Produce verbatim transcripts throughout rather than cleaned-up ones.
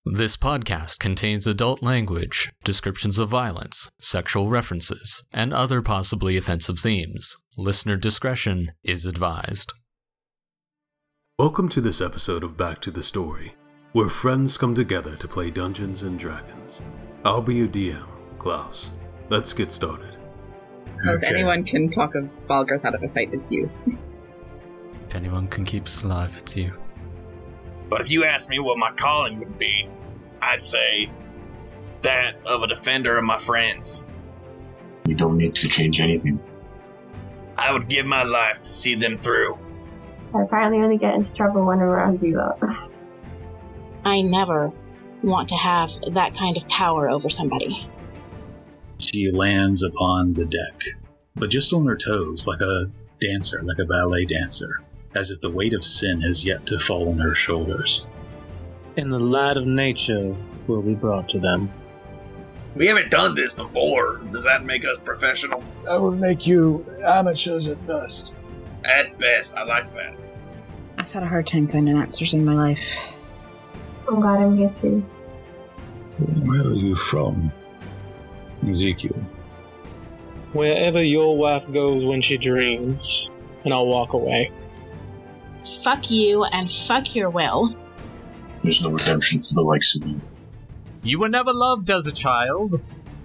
This podcast contains adult language, descriptions of violence, sexual references, and other possibly offensive themes. Listener discretion is advised. Welcome to this episode of Back to the Story, where friends come together to play Dungeons and Dragons. I'll be your D M, Klaus. Let's get started. If okay. anyone can talk a Balgarth out of a fight, it's you. If anyone can keep us alive, it's you. But if you ask me what my calling would be, I'd say that of a defender of my friends. You don't need to change anything. I would give my life to see them through. I apparently only get into trouble when I'm around you lot. I never want to have that kind of power over somebody. She lands upon the deck, but just on her toes, like a dancer, like a ballet dancer, as if the weight of sin has yet to fall on her shoulders. In the light of nature will be brought to them. We haven't done this before. Does that make us professional? That would make you amateurs at best. At best, I like that. I've had a hard time finding answers in my life. I'm glad I'm here too. Where are you from, Ezekiel? Wherever your wife goes when she dreams, and I'll walk away. Fuck you and fuck your will. There's no redemption for the likes of you. You were never loved as a child.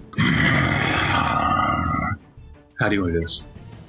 How do you want to do this?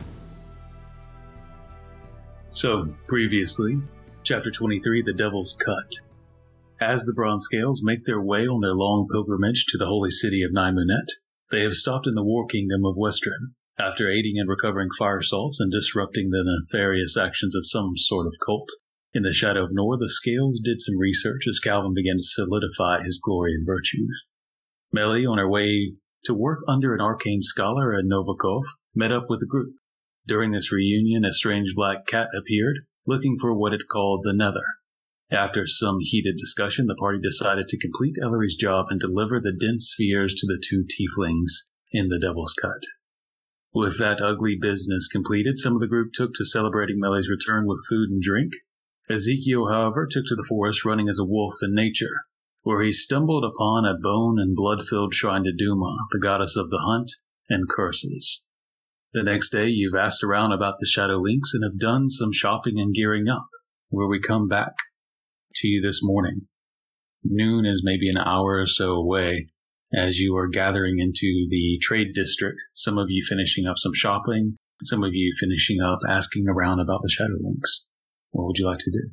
So, previously, Chapter twenty-three, The Devil's Cut. As the Bronze Scales make their way on their long pilgrimage to the holy city of Nymunet, they have stopped in the War Kingdom of Westren. After aiding in recovering fire salts and disrupting the nefarious actions of some sort of cult, in the Shadow of Nor, the Scales did some research as Calvin began to solidify his glory and virtues. Melly, on her way to work under an arcane scholar at Novikov, met up with the group. During this reunion, a strange black cat appeared, looking for what it called the Nether. After some heated discussion, the party decided to complete Ellery's job and deliver the dense spheres to the two tieflings in the Devil's Cut. With that ugly business completed, some of the group took to celebrating Melly's return with food and drink. Ezekiel, however, took to the forest running as a wolf in nature, where he stumbled upon a bone and blood-filled shrine to Duma, the goddess of the hunt and curses. The next day, you've asked around about the Shadow Links and have done some shopping and gearing up, where we come back to you this morning. Noon is maybe an hour or so away, as you are gathering into the trade district, some of you finishing up some shopping, some of you finishing up asking around about the Shadow Links. What would you like to do?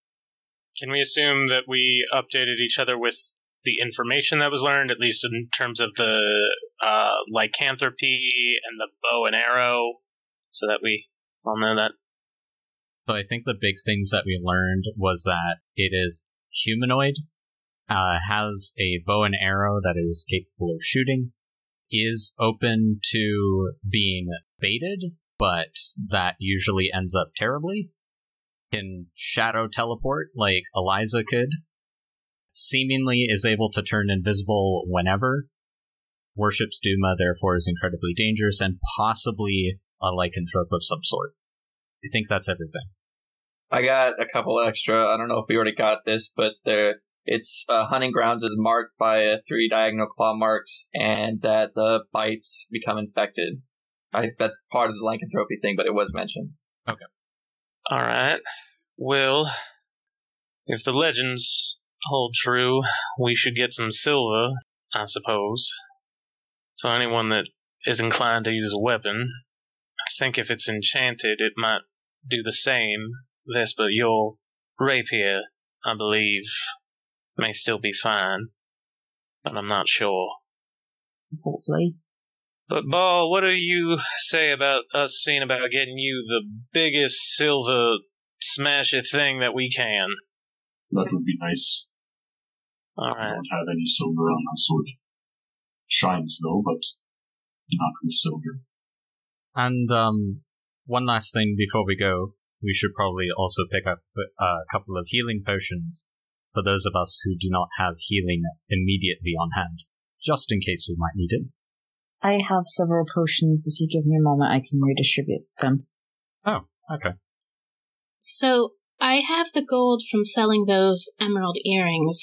Can we assume that we updated each other with the information that was learned, at least in terms of the uh, lycanthropy and the bow and arrow, so that we all know that? So I think the big things that we learned was that it is humanoid, uh, has a bow and arrow that is capable of shooting, is open to being baited, but that usually ends up terribly, can shadow teleport like Eliza could, seemingly is able to turn invisible whenever, worships Duma, therefore is incredibly dangerous, and possibly a lycanthrope of some sort. I think that's everything. I got a couple extra. I don't know if we already got this, but there, it's uh, hunting grounds is marked by uh, three diagonal claw marks, and that the bites become infected. I that's part of the lycanthropy thing, but it was mentioned. Okay. All right. Well, if the legends hold true, we should get some silver, I suppose. For anyone that is inclined to use a weapon, I think if it's enchanted, it might do the same. Vesper, your rapier, I believe, may still be fine, but I'm not sure. Hopefully. But, Ball, what do you say about us seeing about getting you the biggest silver smashy thing that we can? That would be nice. All right. I don't have any silver on my sword. Shines, though, but not with silver. And, um, one last thing before we go. We should probably also pick up a couple of healing potions for those of us who do not have healing immediately on hand, just in case we might need it. I have several potions. If you give me a moment, I can redistribute them. Oh, okay. So, I have the gold from selling those emerald earrings.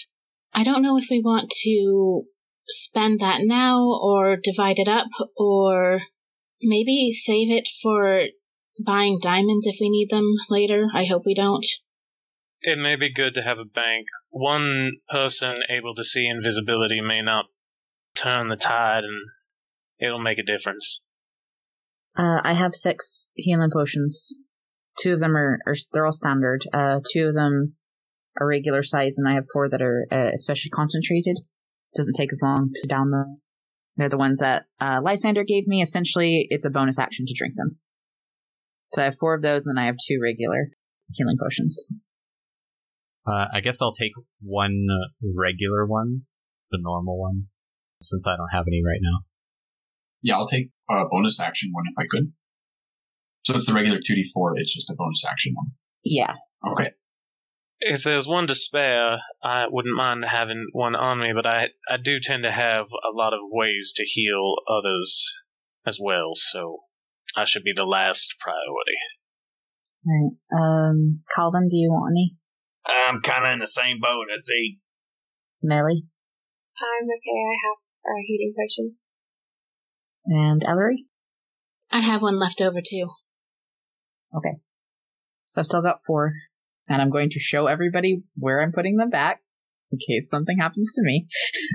I don't know if we want to spend that now or divide it up or maybe save it for buying diamonds if we need them later. I hope we don't. It may be good to have a bank. One person able to see invisibility may not turn the tide, and it'll make a difference. Uh, I have six healing potions. Two of them are, are they're all standard. Uh, two of them are regular size, and I have four that are uh, especially concentrated. Doesn't take as long to down them. They're the ones that uh, Lysander gave me. Essentially, it's a bonus action to drink them. So I have four of those, and then I have two regular healing potions. Uh, I guess I'll take one regular one, the normal one, since I don't have any right now. Yeah, I'll take a bonus action one if I could. So it's the regular two d four, it's just a bonus action one. Yeah. Okay. If there's one to spare, I wouldn't mind having one on me, but I I do tend to have a lot of ways to heal others as well, so I should be the last priority. Right. Um, Calvin, do you want any? I'm kind of in the same boat as Zeke. Melly? I'm okay, I have a heating potion. And Ellery? I have one left over too. Okay. So I've still got four. And I'm going to show everybody where I'm putting them back, in case something happens to me.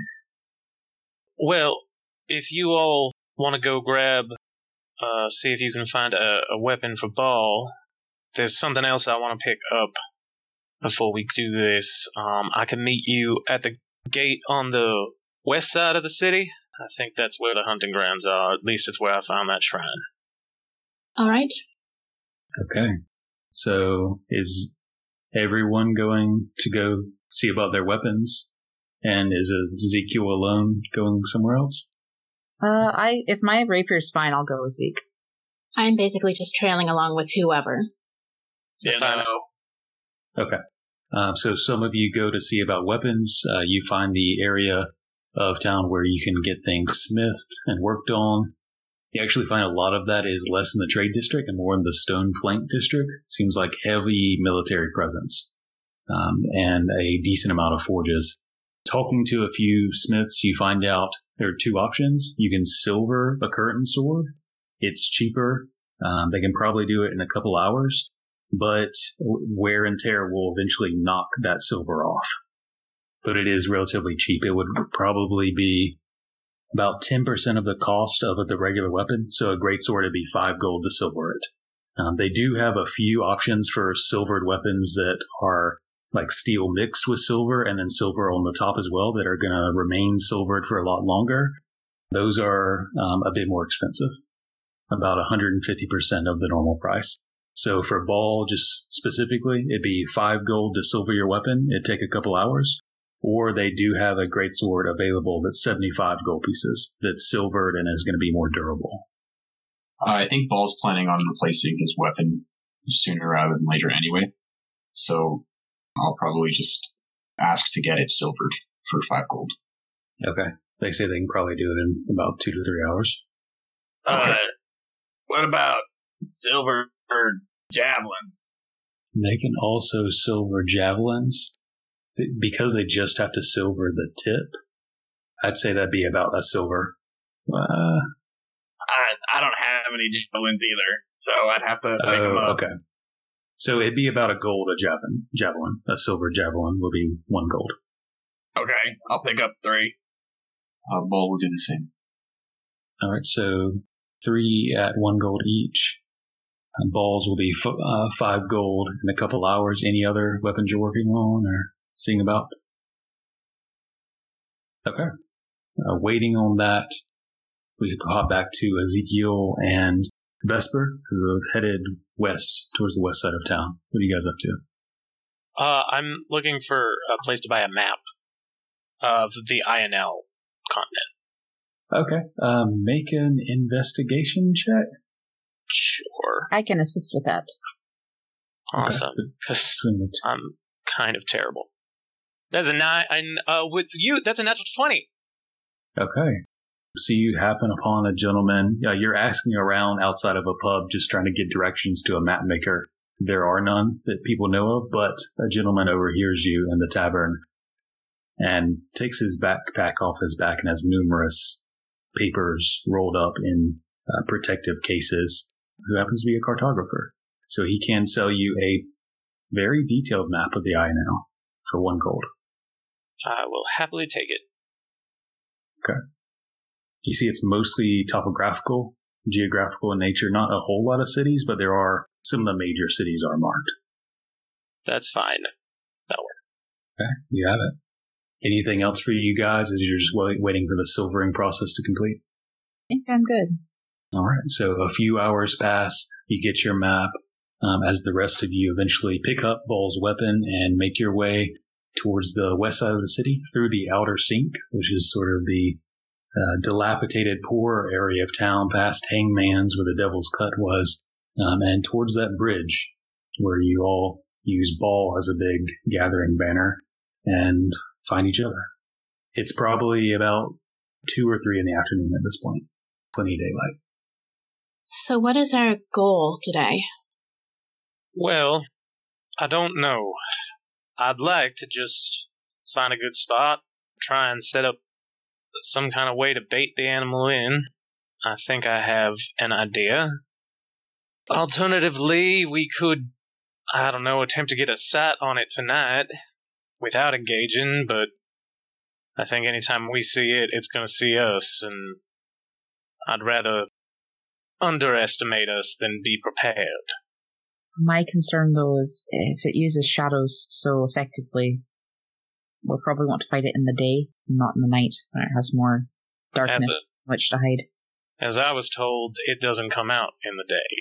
Well, if you all want to go grab, uh, see if you can find a, a weapon for Ball, there's something else I want to pick up before we do this. Um, I can meet you at the gate on the west side of the city. I think that's where the hunting grounds are. At least it's where I found that shrine. All right. Okay. So is everyone going to go see about their weapons? And is Ezekiel alone going somewhere else? Uh, I if my rapier's fine, I'll go with Zeke. I'm basically just trailing along with whoever. It's fine. Okay. Um, so some of you go to see about weapons. Uh, you find the area of town where you can get things smithed and worked on. You actually find a lot of that is less in the trade district and more in the stone flank district. Seems like heavy military presence um, and a decent amount of forges. Talking to a few smiths, you find out there are two options. You can silver a curtain sword. It's cheaper. Um, they can probably do it in a couple hours, but wear and tear will eventually knock that silver off. But it is relatively cheap. It would probably be about ten percent of the cost of the regular weapon. So a greatsword would be five gold to silver it. Um, they do have a few options for silvered weapons that are like steel mixed with silver and then silver on the top as well that are going to remain silvered for a lot longer. Those are um, a bit more expensive, about one hundred fifty percent of the normal price. So for Ball, just specifically, it'd be five gold to silver your weapon. It'd take a couple hours. Or they do have a greatsword available that's seventy-five gold pieces that's silvered and is going to be more durable. Uh, I think Ball's planning on replacing his weapon sooner rather than later anyway. So I'll probably just ask to get it silvered for five gold. Okay. They say they can probably do it in about two to three hours. Uh, what about silver javelins? They can also silver javelins. Because they just have to silver the tip, I'd say that'd be about a silver. Uh, I I don't have any javelins either, so I'd have to pick them oh, up. Okay. So it'd be about a gold a javelin. Javelin. A silver javelin will be one gold. Okay, I'll pick up three. Uh, Ball will do the same. All right, so three at one gold each. And balls will be f- uh, five gold in a couple hours. Any other weapons you're working on or seeing about? Okay. Uh, waiting on that, we could hop back to Ezekiel and Vesper, who have headed west towards the west side of town. What are you guys up to? Uh, I'm looking for a place to buy a map of the I N L continent. Okay. Um, make an investigation check. Sure. I can assist with that. Awesome. Because I'm kind of terrible. That's a nine. Uh, with you, that's a natural twenty. Okay. So you happen upon a gentleman. Uh, you're asking around outside of a pub, just trying to get directions to a map maker. There are none that people know of, but a gentleman overhears you in the tavern. and takes his backpack off his back and has numerous papers rolled up in uh, protective cases, who happens to be a cartographer. So he can sell you a very detailed map of the Ionel for one gold. I will happily take it. Okay. You see it's mostly topographical, geographical in nature. Not a whole lot of cities, but there are some of the major cities are marked. That's fine. That'll work. Okay, you have it. Anything else for you guys as you're just wait, waiting for the silvering process to complete? I think I'm good. All right, so a few hours pass. You get your map um, as the rest of you eventually pick up Ball's weapon and make your way towards the west side of the city through the outer sink, which is sort of the uh, dilapidated, poorer area of town past Hangman's where the Devil's Cut was, um, and towards that bridge where you all use Ball as a big gathering banner and find each other. It's probably about two or three in the afternoon at this point. Plenty of daylight. So what is our goal today? Well, I don't know. I'd like to just find a good spot, try and set up some kind of way to bait the animal in. I think I have an idea. Alternatively, we could, I don't know, attempt to get a sight on it tonight without engaging, but I think anytime we see it, it's going to see us, and I'd rather underestimate us than be prepared. My concern, though, is if it uses shadows so effectively, we'll probably want to fight it in the day, not in the night, when it has more darkness a, which to hide. As I was told, it doesn't come out in the day.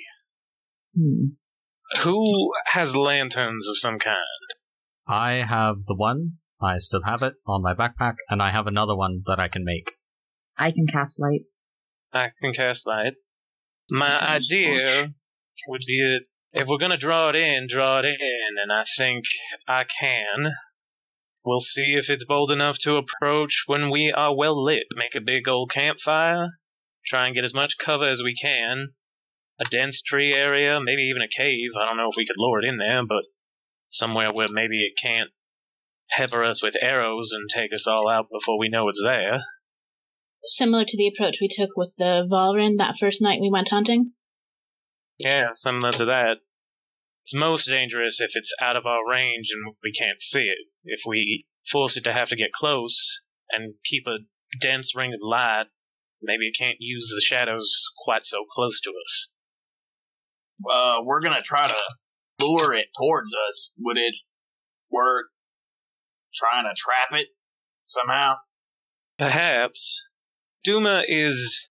Hmm. Who has lanterns of some kind? I have the one. I still have it on my backpack, and I have another one that I can make. I can cast light. I can cast light. My idea would be that if we're going to draw it in, draw it in, and I think I can. We'll see if it's bold enough to approach when we are well lit. Make a big old campfire. Try and get as much cover as we can. A dense tree area, maybe even a cave. I don't know if we could lure it in there, but somewhere where maybe it can't pepper us with arrows and take us all out before we know it's there. Similar to the approach we took with the Valrin that first night we went hunting? Yeah, similar to that. It's most dangerous if it's out of our range and we can't see it. If we force it to have to get close and keep a dense ring of light, maybe it can't use the shadows quite so close to us. Uh, we're gonna try to lure it towards us. Would it work trying to trap it somehow? Perhaps. Duma is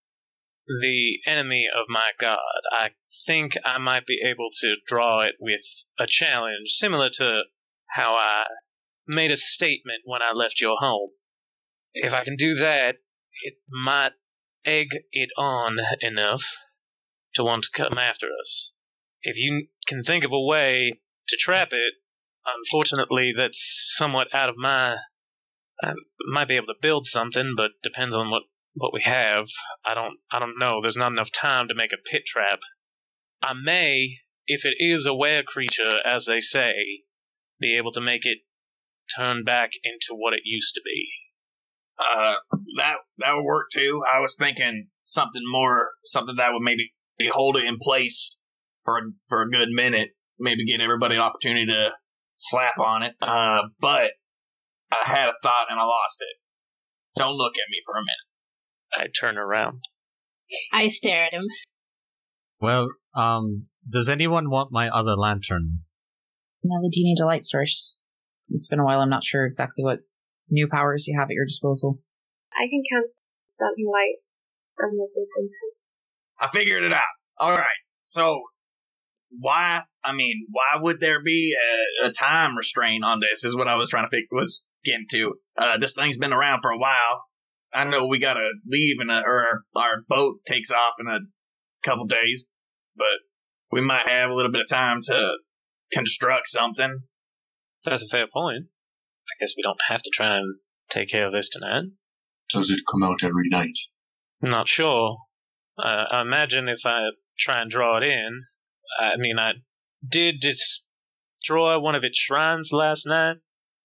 the enemy of my god. I think I might be able to draw it with a challenge, similar to how I made a statement when I left your home. If I can do that, it might egg it on enough to want to come after us. If you can think of a way to trap it, unfortunately that's somewhat out of my... I might be able to build something, but depends on what, what we have. I don't I don't know. There's not enough time to make a pit trap. I may, if it is a were creature, as they say, be able to make it turn back into what it used to be. Uh, that that would work too. I was thinking something more, something that would maybe hold it in place for for a good minute, maybe get everybody an opportunity to slap on it. Uh, but I had a thought and I lost it. Don't look at me for a minute. I turn around. I stare at him. Well, um, does anyone want my other lantern? Nelly, do you need a light source? It's been a while. I'm not sure exactly what new powers you have at your disposal. I can cast something light on the attention. I figured it out. All right. So, why? I mean, why would there be a, a time restraint on this? Is what I was trying to pick. Was getting to. Uh, this thing's been around for a while. I know we gotta leave in a, or our, our boat takes off in a couple days, but we might have a little bit of time to construct something. That's a fair point. I guess we don't have to try and take care of this tonight. Does it come out every night? Not sure. Uh, I imagine if I try and draw it in, I mean, I did destroy one of its shrines last night.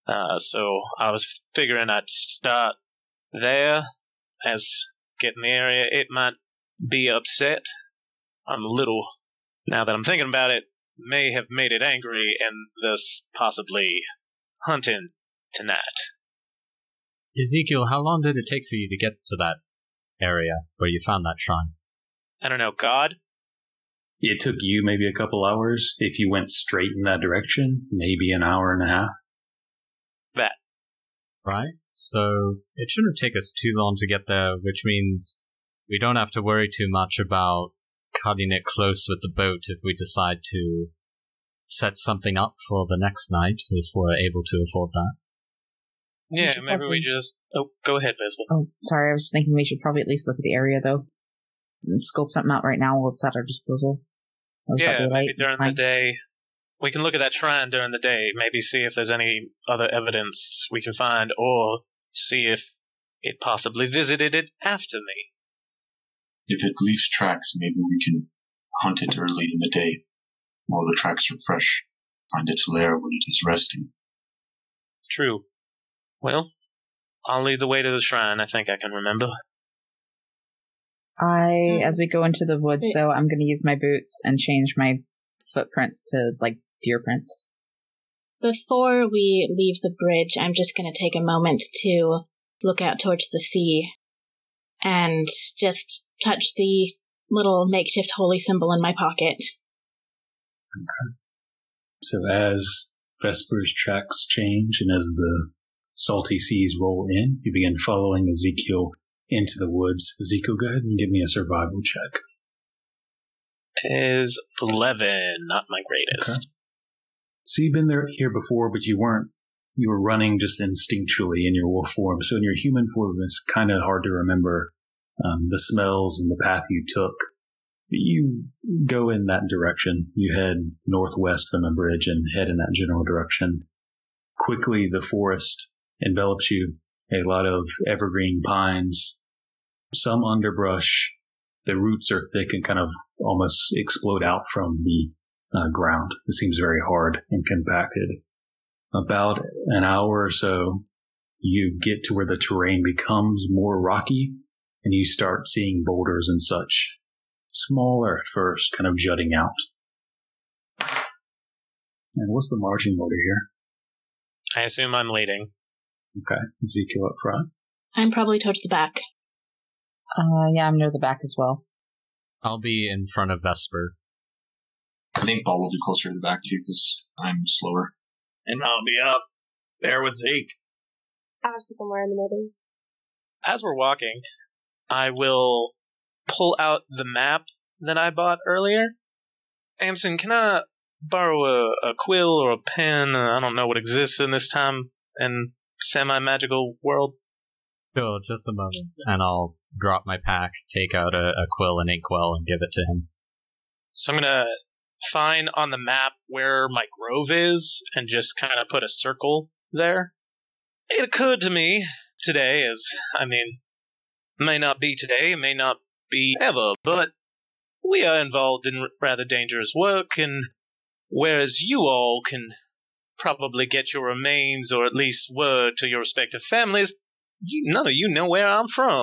Uh, so I was figuring I'd start there, as getting the area. It might be upset. I'm a little, now that I'm thinking about it, may have made it angry and thus possibly hunting tonight. Ezekiel, how long did it take for you to get to that area where you found that shrine? I don't know, God? It took you maybe a couple hours. If you went straight in that direction, maybe an hour and a half. That. Right? So it shouldn't take us too long to get there, which means we don't have to worry too much about cutting it close with the boat if we decide to set something up for the next night, if we're able to afford that. Yeah, We maybe probably... we just... Oh, go ahead, Vespa. Oh, sorry, I was thinking we should probably at least look at the area, though. Scope something out right now while it's at our disposal. Yeah, maybe during the day. We can look at that shrine during the day, maybe see if there's any other evidence we can find, or see if it possibly visited it after me. If it leaves tracks, maybe we can hunt it early in the day, while the tracks are fresh. Find its lair when it is resting. It's true. Well, I'll lead the way to the shrine. I think I can remember. I, as we go into the woods, though, I'm going to use my boots and change my footprints to, like, deer prints. Before we leave the bridge, I'm just going to take a moment to look out towards the sea and just touch the little makeshift holy symbol in my pocket. Okay. So as Vesper's tracks change and as the salty seas roll in, you begin following Ezekiel into the woods. Ezekiel, go ahead and give me a survival check. Is eleven, not my greatest. Okay. So you've been there here before, but you weren't, you were running just instinctually in your wolf form. So in your human form, it's kind of hard to remember um, the smells and the path you took. You go in that direction. You head northwest from the bridge and head in that general direction. Quickly, the forest envelops you. A lot of evergreen pines, some underbrush. The roots are thick and kind of almost explode out from the uh, ground. It seems very hard and compacted. About an hour or so, you get to where the terrain becomes more rocky, and you start seeing boulders and such. Smaller at first, kind of jutting out. And what's the marching order here? I assume I'm leading. Okay, Ezekiel up front. I'm probably towards the back. Uh, yeah, I'm near the back as well. I'll be in front of Vesper. I think Ball will be closer to the back too, because I'm slower. And I'll be up there with Zeke. I'll just be somewhere in the middle. As we're walking, I will pull out the map that I bought earlier. Amson, can I borrow a, a quill or a pen? I don't know what exists in this time and semi-magical world. Sure, just a moment, and I'll drop my pack, take out a, a quill and inkwell, and give it to him. So I'm gonna find on the map where my grove is, and just kind of put a circle there. It occurred to me today, as, I mean, may not be today, may not be ever, but we are involved in rather dangerous work, and whereas you all can probably get your remains, or at least word to your respective families, you, none of you know where I'm from.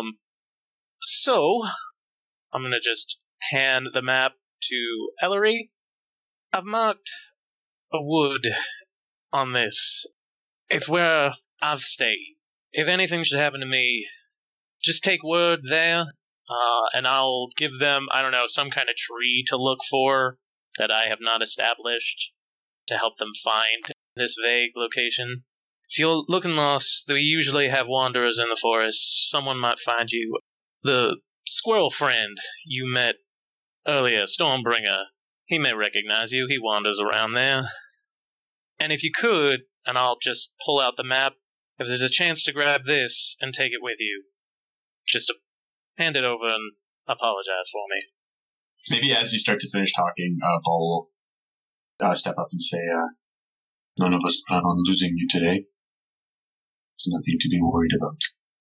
So, I'm going to just hand the map to Ellery. I've marked a wood on this. It's where I've stayed. If anything should happen to me, just take word there, uh, and I'll give them, I don't know, some kind of tree to look for that I have not established to help them find this vague location. If you're looking lost, we usually have wanderers in the forest. Someone might find you. The squirrel friend you met earlier, Stormbringer, he may recognize you. He wanders around there. And if you could, and I'll just pull out the map, if there's a chance to grab this and take it with you, just to hand it over and apologize for me. Maybe as you start to finish talking, uh, Paul will uh, step up and say, uh, none of us plan on losing you today. There's nothing to be worried about.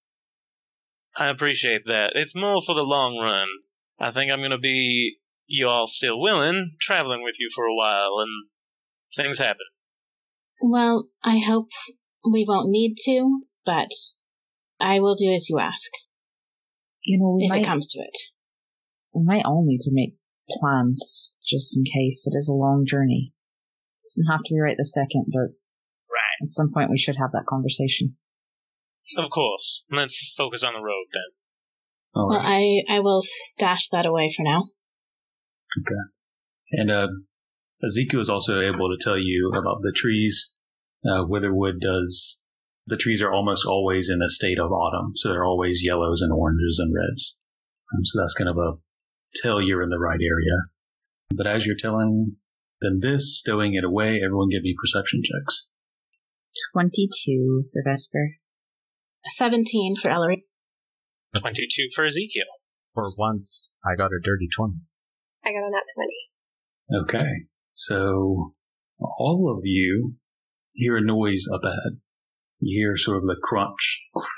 I appreciate that. It's more for the long run. I think I'm going to be, you all still willing, traveling with you for a while, and things happen. Well, I hope We won't need to, but I will do as you ask. You know, we if might, it comes to it. We might all need to make plans, just in case. It is a long journey. It doesn't have to be right this second, but right. At some point we should have that conversation. Of course. Let's focus on the road, then. All well, right. I, I will stash that away for now. Okay. And uh, Ezekiel is also able to tell you about the trees. Uh, Witherwood does... The trees are almost always in a state of autumn, so they're always yellows and oranges and reds. Um, so that's kind of a tell you're in the right area. But as you're telling them this, stowing it away, everyone give me perception checks. twenty-two for Vesper. seventeen for Ellery. twenty-two for Ezekiel. For once, I got a dirty twenty. I got a nat twenty. Okay. So all of you hear a noise up ahead. You hear sort of the crunch.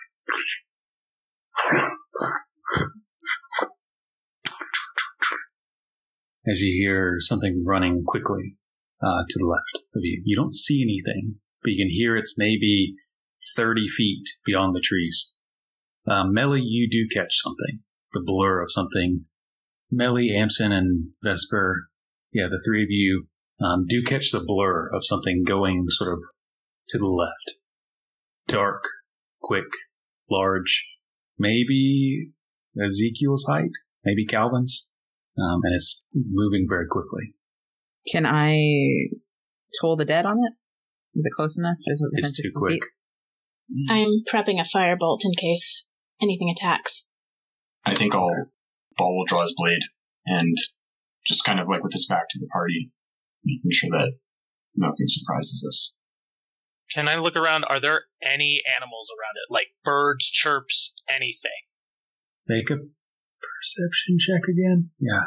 As you hear something running quickly uh, to the left of you. You don't see anything, but you can hear it's maybe thirty feet beyond the trees. Uh, Melly, you do catch something. The blur of something. Melly, Amson, and Vesper, yeah, the three of you um, do catch the blur of something going sort of to the left. Dark, quick, large, maybe Ezekiel's height, maybe Calvin's, um, and it's moving very quickly. Can I toll the dead on it? Is it close enough? Is it It's too quick. Feet? I'm prepping a firebolt in case anything attacks. I think I'll Ball will draw his blade and just kind of like with his back to the party, making sure that nothing surprises us. Can I look around? Are there any animals around it? Like birds, chirps, anything? Make a perception check again? Yeah.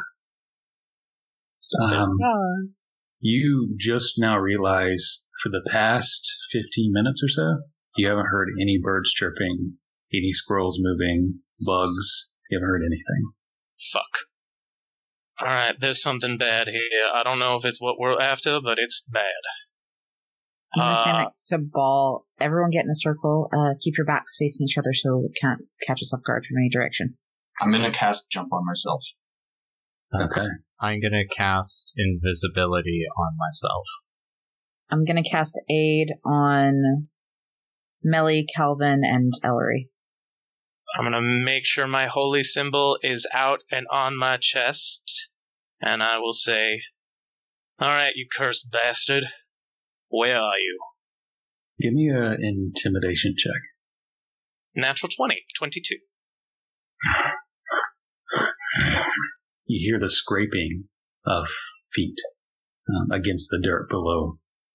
So there's Um, you just now realize for the past fifteen minutes or so, you haven't heard any birds chirping, any squirrels moving, bugs. You haven't heard anything. Fuck. Alright, there's something bad here. I don't know if it's what we're after, but it's bad. I'm going to stand Uh, next to Ball. Everyone get in a circle. Uh, keep your backs facing each other so it can't catch us off guard from any direction. I'm going to cast Jump on myself. Okay. I'm gonna cast invisibility on myself. I'm going to cast Aid on Melly, Calvin, and Ellery. I'm gonna make sure my holy symbol is out and on my chest, and I will say, alright, you cursed bastard. Where are you? Give me an intimidation check. Natural twenty, twenty-two. You hear the scraping of feet um, against the dirt below.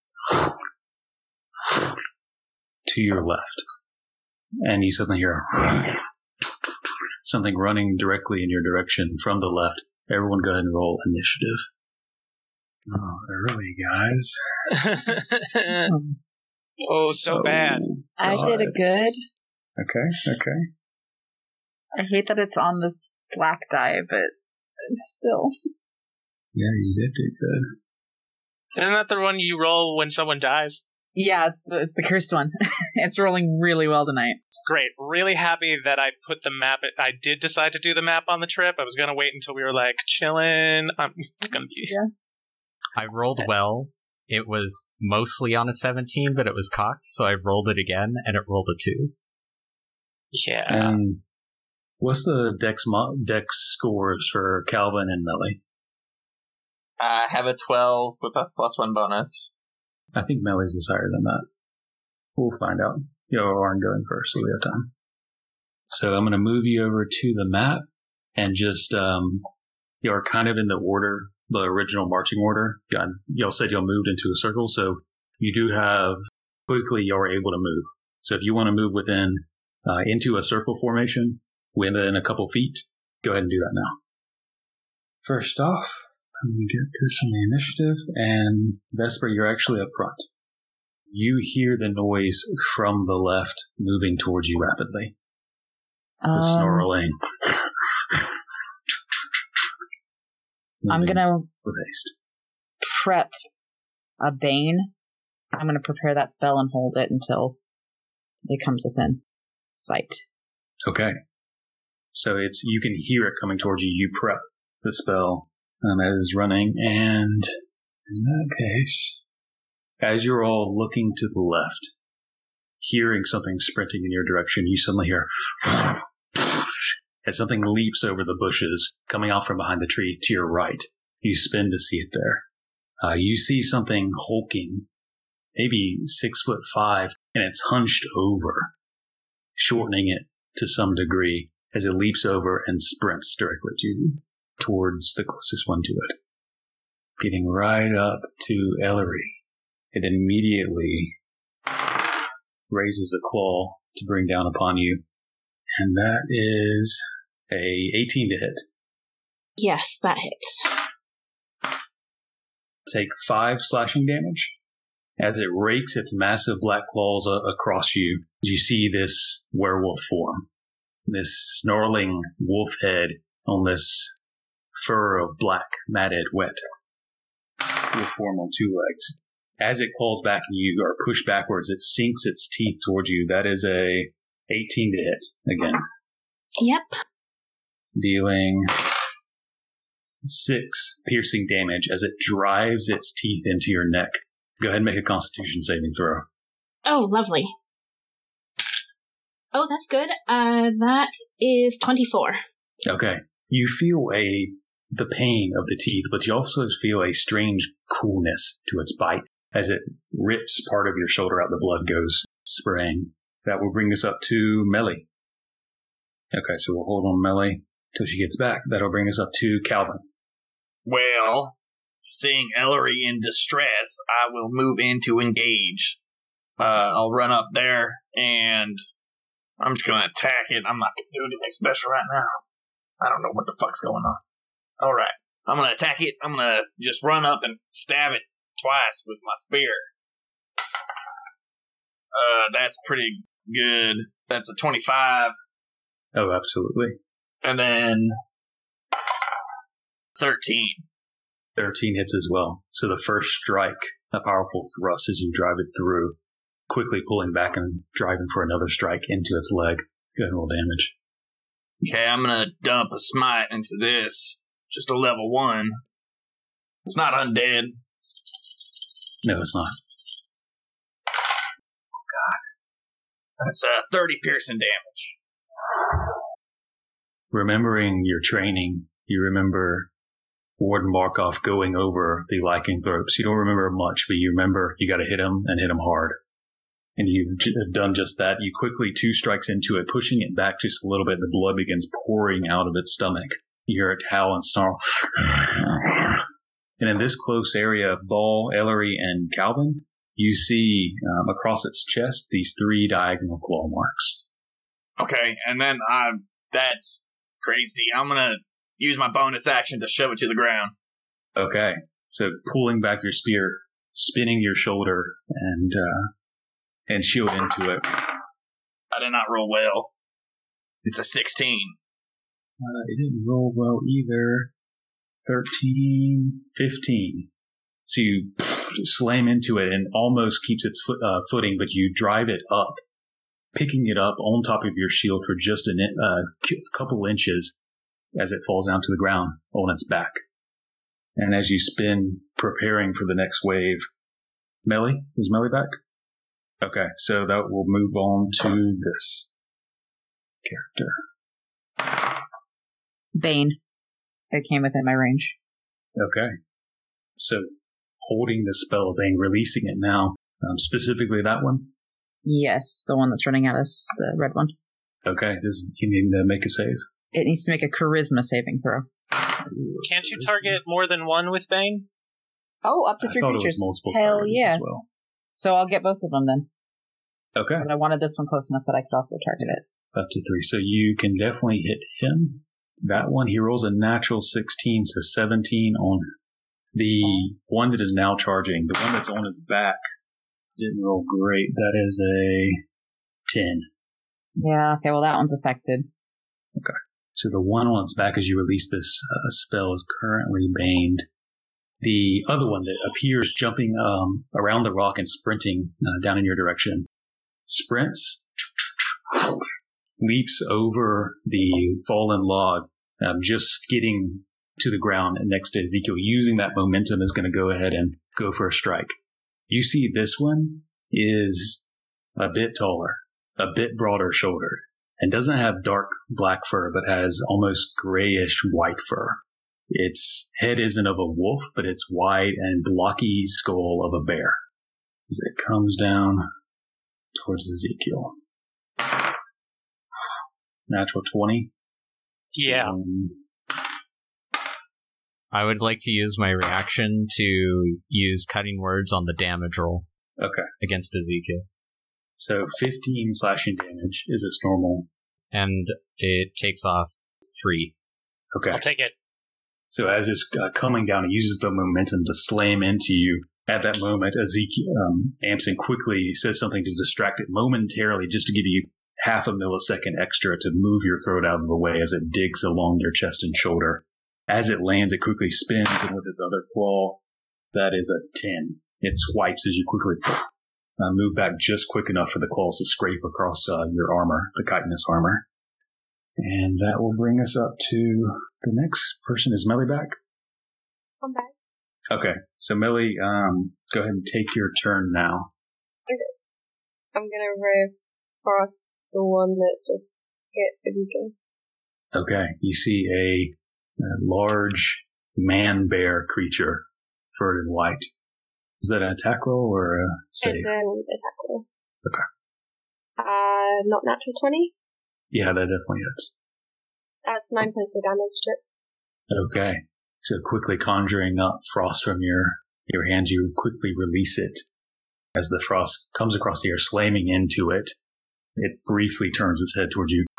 To your left. And you suddenly hear something running directly in your direction from the left. Everyone go ahead and roll initiative. Oh, early, guys. Oh, so Oh, bad. I God. did a good. Okay, okay. I hate that it's on this black die, but it's still. Yeah, you did do good. Isn't that the one you roll when someone dies? Yeah, it's the, it's the cursed one. It's rolling really well tonight. Great. Really happy that I put the map. I did decide to do the map on the trip. I was going to wait until we were like chilling. Um, it's going to be. Yeah. I rolled well. It was mostly on a seventeen, but it was cocked, so I rolled it again, and it rolled a two. Yeah. And what's the dex, mo- dex scores for Calvin and Melly? I have a twelve with a plus one bonus. I think Melly's is higher than that. We'll find out. You know, Arn going first, so we have time. So I'm going to move you over to the map and just, um, you are kind of in the order, the original marching order. Yeah, y'all said y'all moved into a circle, so you do have, quickly y'all are able to move. So if you want to move within, uh, into a circle formation within a couple feet, go ahead and do that now. First off, I'm going to get this in the initiative, and Vesper, you're actually up front. You hear the noise from the left moving towards you rapidly. The Um, snarling. I'm Moving gonna with haste. prep a Bane. I'm gonna prepare that spell and hold it until it comes within sight. Okay. So it's you can hear it coming towards you. You prep the spell um, as it's running, and in that case, as you're all looking to the left, hearing something sprinting in your direction, you suddenly hear as something leaps over the bushes, coming out from behind the tree to your right. You spin to see it there. Uh, you see something hulking, maybe six foot five, and it's hunched over, shortening it to some degree as it leaps over and sprints directly to you, towards the closest one to it. Getting right up to Ellery, it immediately raises a claw to bring down upon you, and that is a eighteen to hit. Yes, that hits. Take five slashing damage. As it rakes its massive black claws uh, across you, you see this werewolf form. This snarling wolf head on this fur of black, matted, wet. Wolf form on two legs. As it claws back and you are pushed backwards, it sinks its teeth towards you. That is a eighteen to hit again. Yep. Dealing six piercing damage as it drives its teeth into your neck. Go ahead and make a Constitution saving throw. Oh, lovely. Oh, that's good. Uh, that is twenty-four. Okay. You feel a the pain of the teeth, but you also feel a strange coolness to its bite as it rips part of your shoulder out. The blood goes spraying. That will bring us up to Melly. Okay, so we'll hold on Melly till she gets back. That'll bring us up to Calvin. Well, seeing Ellery in distress, I will move in to engage. Uh, I'll run up there, and I'm just going to attack it. I'm not going to do anything special right now. I don't know what the fuck's going on. All right. I'm going to attack it. I'm going to just run up and stab it twice with my spear. Uh, that's pretty good. That's a twenty-five. Oh, absolutely. And then thirteen. thirteen hits as well. So the first strike, a powerful thrust as you drive it through, quickly pulling back and driving for another strike into its leg. Go ahead and roll damage. Okay, I'm going to dump a smite into this. Just a level one. It's not undead. No, it's not. Oh, God. That's uh, thirty piercing damage. Remembering your training, you remember Warden Markov going over the lycanthropes. You don't remember much, but you remember you got to hit him and hit him hard. And you've j- done just that. You quickly two strikes into it, pushing it back just a little bit. The blood begins pouring out of its stomach. You hear it howl and snarl. And in this close area of Ball, Ellery, and Calvin, you see um, across its chest these three diagonal claw marks. Okay, and then I, that's crazy. I'm going to use my bonus action to shove it to the ground. Okay, so pulling back your spear, spinning your shoulder, and uh, and shield into it. I did not roll well. It's a sixteen. Uh, it didn't roll well either. thirteen, fifteen. So you slam into it and almost keeps its foot, uh, footing, but you drive it up, picking it up on top of your shield for just a uh, couple inches as it falls down to the ground on its back. And as you spin, preparing for the next wave, Melly, is Melly back? Okay, so that will move on to this character. Bane. It came within my range. Okay. So, holding the spell of Bane, releasing it now, um, specifically that one? Yes, the one that's running at us, the red one. Okay, does he need to make a save? It needs to make a charisma saving throw. Can't you target more than one with Bane? Oh, up to three I thought creatures. It was multiple Hell targets yeah. as well. So I'll get both of them then. Okay. But I wanted this one close enough that I could also target it. Up to three. So you can definitely hit him. That one, he rolls a natural sixteen, so seventeen on the one that is now charging. The one that's on his back didn't roll great. That is a ten. Yeah, okay, well that one's affected. Okay. So the one on its back as you release this uh, spell is currently baned. The other one that appears jumping um, around the rock and sprinting uh, down in your direction sprints leaps over the fallen log, um, just skidding to the ground next to Ezekiel. Using that momentum is going to go ahead and go for a strike. You see this one is a bit taller, a bit broader shouldered, and doesn't have dark black fur, but has almost grayish white fur. Its head isn't of a wolf, but it's wide and blocky skull of a bear. As it comes down towards Ezekiel. Natural twenty. Yeah. Um, I would like to use my reaction to use cutting words on the damage roll. Okay. Against Ezekiel. So fifteen slashing damage is its normal. And it takes off three. Okay. I'll take it. So as it's uh, coming down, it uses the momentum to slam into you. At that moment, Ezekiel, um, Amson quickly says something to distract it momentarily, just to give you half a millisecond extra to move your throat out of the way as it digs along your chest and shoulder. As it lands, it quickly spins, and with its other claw, that is a ten. It swipes as you quickly uh, move back just quick enough for the claws to scrape across uh, your armor, the chitinous armor. And that will bring us up to the next person. Is Melly back? I'm back. Okay, so Melly, um, go ahead and take your turn now. Okay. I'm gonna run across the one that just hit Ezekiel. Okay, you see a A large man-bear creature, furred and white. Is that an attack roll or a save? It's an attack roll. Okay. Uh, not natural twenty? Yeah, that definitely hits. That's nine points of damage to it. Okay. So quickly conjuring up frost from your, your hands, you quickly release it. As the frost comes across the air, slamming into it, it briefly turns its head towards you,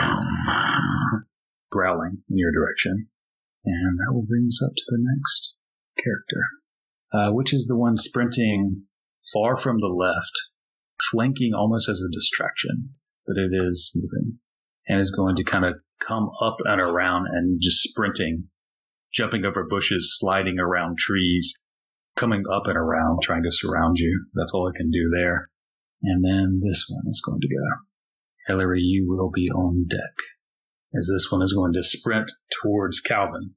growling in your direction. And that will bring us up to the next character, uh, which is the one sprinting far from the left, flanking almost as a distraction, but it is moving, and is going to kind of come up and around and just sprinting, jumping over bushes, sliding around trees, coming up and around, trying to surround you. That's all it can do there. And then this one is going to go. Ellery, you will be on deck, as this one is going to sprint towards Calvin.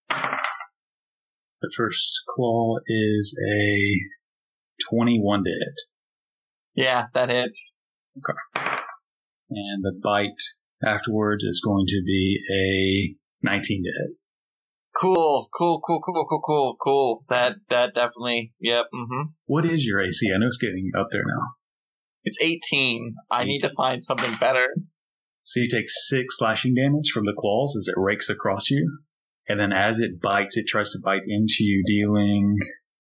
The first claw is a twenty-one to hit. Yeah, that hits. Okay. And the bite afterwards is going to be a nineteen to hit. Cool, cool, cool, cool, cool, cool, cool. That, that definitely, yep, mm-hmm. What is your A C? I know it's getting up there now. It's eighteen. I need to find something better. So you take six slashing damage from the claws as it rakes across you. And then as it bites, it tries to bite into you, dealing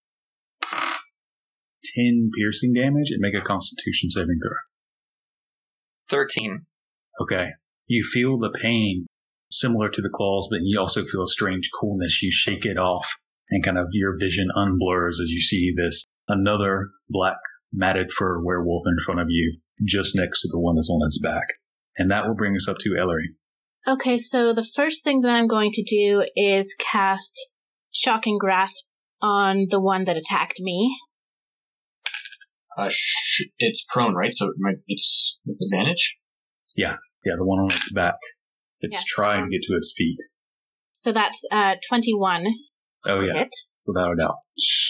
ten piercing damage, and make a constitution saving throw. thirteen. Okay. You feel the pain similar to the claws, but you also feel a strange coolness. You shake it off, and kind of your vision unblurs as you see this another black matted fur werewolf in front of you, just next to the one that's on its back. And that will bring us up to Ellery. Okay, so the first thing that I'm going to do is cast Shocking Grasp on the one that attacked me. Uh, sh- it's prone, right? So it might, it's with advantage? Yeah, yeah, the one on its back. It's Yeah. trying to get to its feet. So that's uh, twenty-one Oh, to yeah, hit. without a doubt.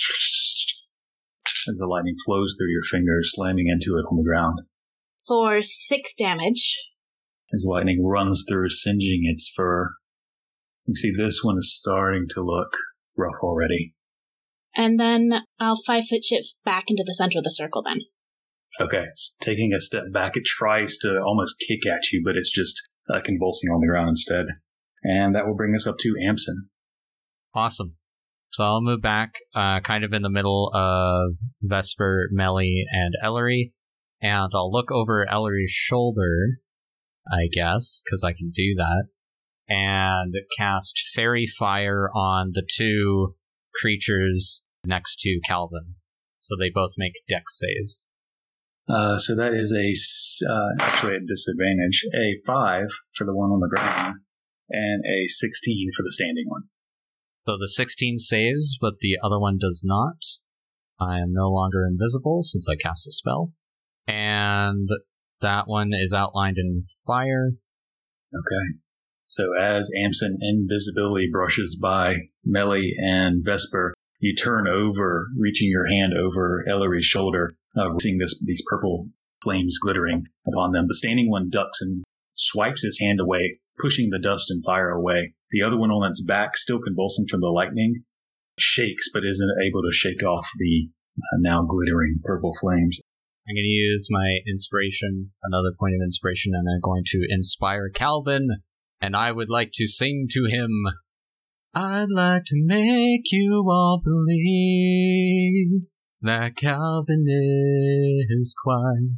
As the lightning flows through your fingers, slamming into it on the ground. For six damage. As lightning runs through, singeing its fur. You see this one is starting to look rough already. And then I'll five-foot shift back into the center of the circle then. Okay, taking a step back, it tries to almost kick at you, but it's just uh, convulsing on the ground instead. And that will bring us up to Amson. Awesome. So I'll move back, uh, kind of in the middle of Vesper, Melly, and Ellery, and I'll look over Ellery's shoulder, I guess, because I can do that, and cast Fairy Fire on the two creatures next to Calvin, so they both make dex saves. Uh, so that is a, uh, actually a disadvantage, a five for the one on the ground, and a sixteen for the standing one. So the sixteen saves, but the other one does not. I am no longer invisible since I cast a spell. And That one is outlined in fire. Okay. So as Amson invisibility brushes by Melly and Vesper, you turn over, reaching your hand over Ellery's shoulder, uh, seeing this, these purple flames glittering upon them. The standing one ducks and swipes his hand away, pushing the dust and fire away. The other one on its back, still convulsing from the lightning, shakes but isn't able to shake off the uh, now glittering purple flames. I'm going to use my inspiration, another point of inspiration, and I'm going to inspire Calvin, and I would like to sing to him. I'd like to make you all believe that Calvin is quite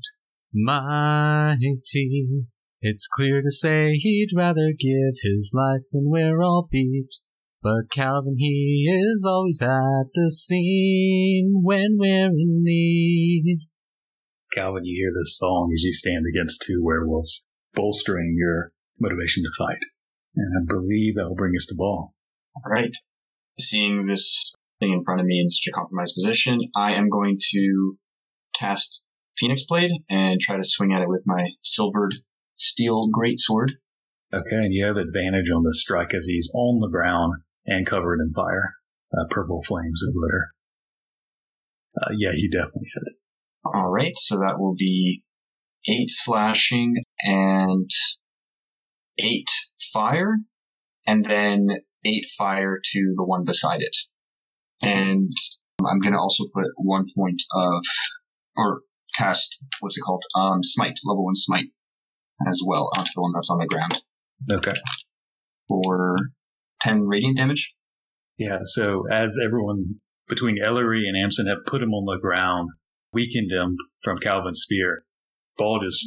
mighty. It's clear to say he'd rather give his life when we're all beat. But Calvin, he is always at the scene when we're in need. Calvin, you hear this song as you stand against two werewolves, bolstering your motivation to fight. And I believe that will bring us to Ball. All right. Seeing this thing in front of me in such a compromised position, I am going to cast Phoenix Blade and try to swing at it with my silvered steel greatsword. Okay, and you have advantage on the strike as he's on the ground and covered in fire. Uh, purple flames and glitter. Uh, yeah, you definitely hit. All right, so that will be eight slashing and eight fire, and then eight fire to the one beside it. And I'm going to also put one point of, or cast, what's it called? Um, smite, level one smite as well onto the one that's on the ground. Okay. For ten radiant damage. Yeah, so as everyone between Ellery and Amson have put him on the ground, weakened him from Calvin's spear, Ball just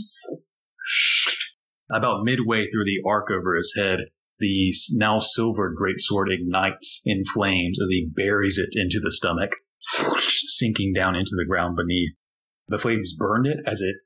about midway through the arc over his head, the now silvered greatsword ignites in flames as he buries it into the stomach, sinking down into the ground beneath. The flames burned it as it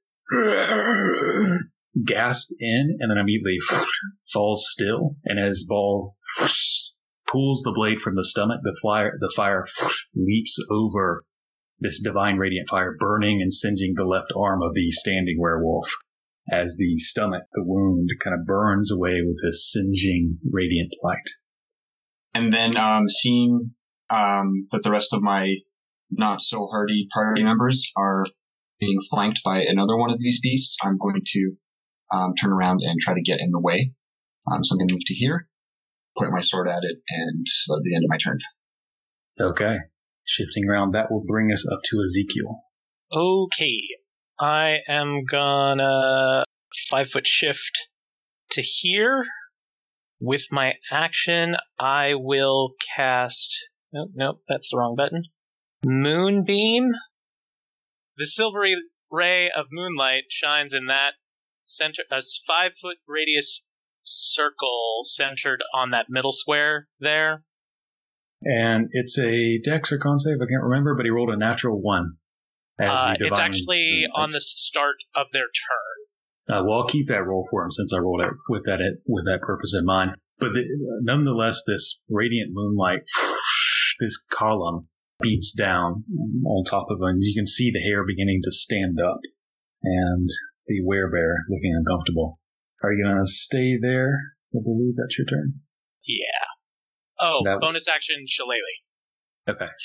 gasped in and then immediately falls still. And as Ball pulls the blade from the stomach, the fire, the fire leaps over this divine radiant fire, burning and singeing the left arm of the standing werewolf as the stomach, the wound, kind of burns away with this singeing radiant light. And then um, seeing um, that the rest of my not-so-hardy party members are being flanked by another one of these beasts, I'm going to um, turn around and try to get in the way. Um, so I'm going to move to here, put my sword at it, and at the end of my turn. Okay. Shifting around, that will bring us up to Ezekiel. Okay. I am gonna five foot shift to here. With my action, I will cast... Nope, nope, that's the wrong button. Moonbeam. The silvery ray of moonlight shines in that center, a five foot radius circle centered on that middle square there. And it's a dex or con save, I can't remember, but he rolled a natural one. Uh, it's actually on the start of their turn. Uh, well, I'll keep that roll for him since I rolled it with that with that purpose in mind. But the, nonetheless, this radiant moonlight, this column beats down on top of him. You can see the hair beginning to stand up, and the werebear looking uncomfortable. Are you going to stay there? I believe that's your turn. Yeah. Oh, that bonus action, Shillelagh. Okay.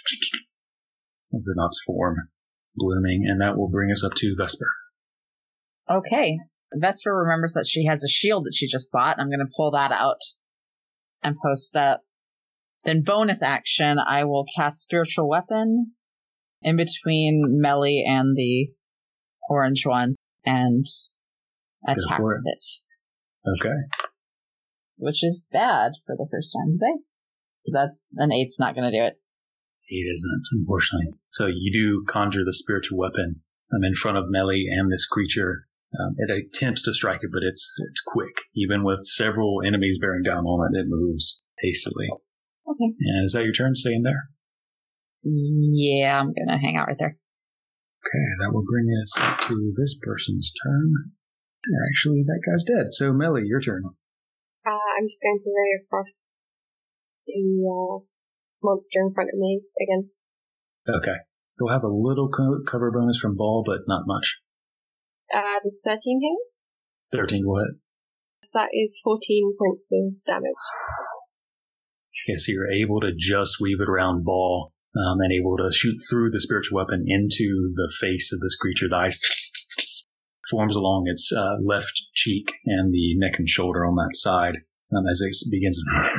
As the knots form, blooming, and that will bring us up to Vesper. Okay. Vesper remembers that she has a shield that she just bought. I'm going to pull that out and post up. Then bonus action, I will cast Spiritual Weapon in between Melly and the orange one and attack with it. Okay. Which is bad for the first time today. That's an eight's not going to do it. Eight isn't, unfortunately. So you do conjure the spiritual weapon um, in front of Melly and this creature. Um, it attempts to strike it, but it's it's quick. Even with several enemies bearing down on it, it moves hastily. Okay. And is that your turn, staying there? Yeah, I'm going to hang out right there. Okay, that will bring us up to this person's turn. Actually, that guy's dead. So, Melly, your turn. Uh, I'm just going to Ray of Frost the uh, monster in front of me again. Okay. He'll have a little co- cover bonus from Ball, but not much. Uh, does thirteen hit? thirteen what? So that is fourteen points of damage. Yes, so you're able to just weave it around Ball um, and able to shoot through the spiritual weapon into the face of this creature. The ice forms along its uh, left cheek and the neck and shoulder on that side um, as it begins to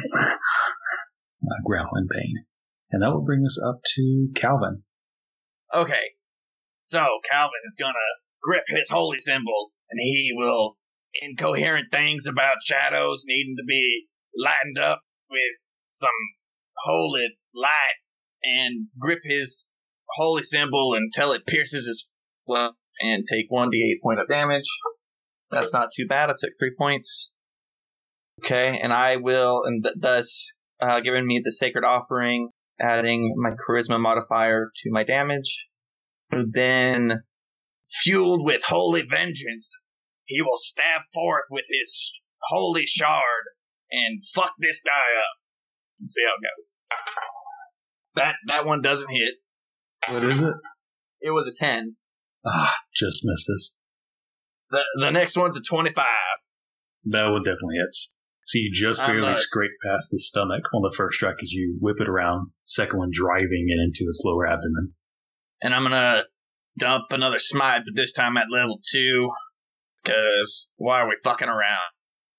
uh, growl in pain. And that will bring us up to Calvin. Okay, so Calvin is gonna grip his holy symbol, and he will incoherent things about shadows needing to be lightened up with some holy light, and grip his holy symbol until it pierces his flesh, and take one d eight point of damage. That's not too bad. I took three points. Okay, and I will, and th- thus uh, giving me the sacred offering, adding my charisma modifier to my damage. And then, fueled with holy vengeance, he will stab forth with his holy shard and fuck this guy up. Let's see how it goes. That that one doesn't hit. What is it? It was a ten. Ah, just missed us. The the next one's a twenty-five. That one definitely hits. So you just barely not... scrape past the stomach on the first strike as you whip it around. Second one driving it into its lower abdomen. And I'm gonna dump another smite, but this time at level two. Because why are we fucking around?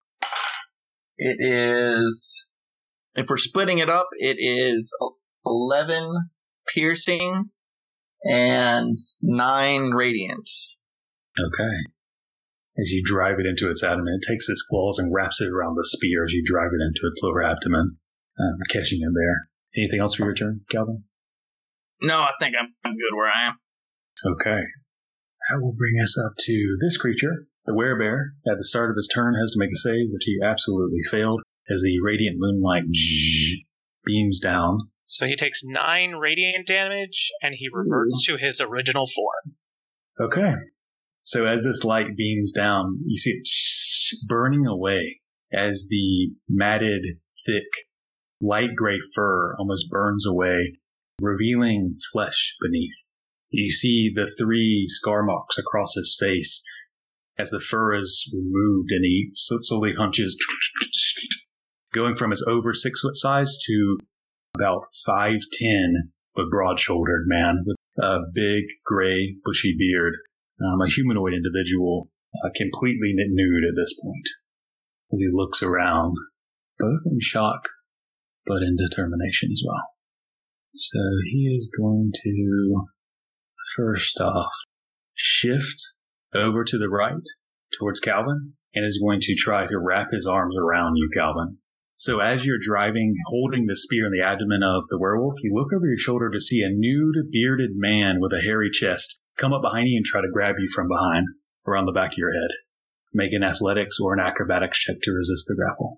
It is... If we're splitting it up, it is eleven piercing and nine radiant. Okay. As you drive it into its abdomen, it takes its claws and wraps it around the spear as you drive it into its lower abdomen, um, catching it there. Anything else for your turn, Calvin? No, I think I'm, I'm good where I am. Okay. That will bring us up to this creature. The werebear, at the start of his turn, has to make a save, which he absolutely failed, as the radiant moonlight beams down. So he takes nine radiant damage, and he reverts Ooh. to his original form. Okay. So as this light beams down, you see it burning away as the matted, thick, light gray fur almost burns away, revealing flesh beneath. You see the three scar marks across his face as the fur is removed, and he slowly hunches, going from his over six foot size to about five ten, but broad-shouldered man with a big, gray, bushy beard. Um, a humanoid individual, uh, completely nude at this point, as he looks around, both in shock, but in determination as well. So he is going to, first off, shift over to the right towards Calvin, and is going to try to wrap his arms around you, Calvin. So as you're driving, holding the spear in the abdomen of the werewolf, you look over your shoulder to see a nude, bearded man with a hairy chest come up behind you and try to grab you from behind, around the back of your head. Make an athletics or an acrobatics check to resist the grapple.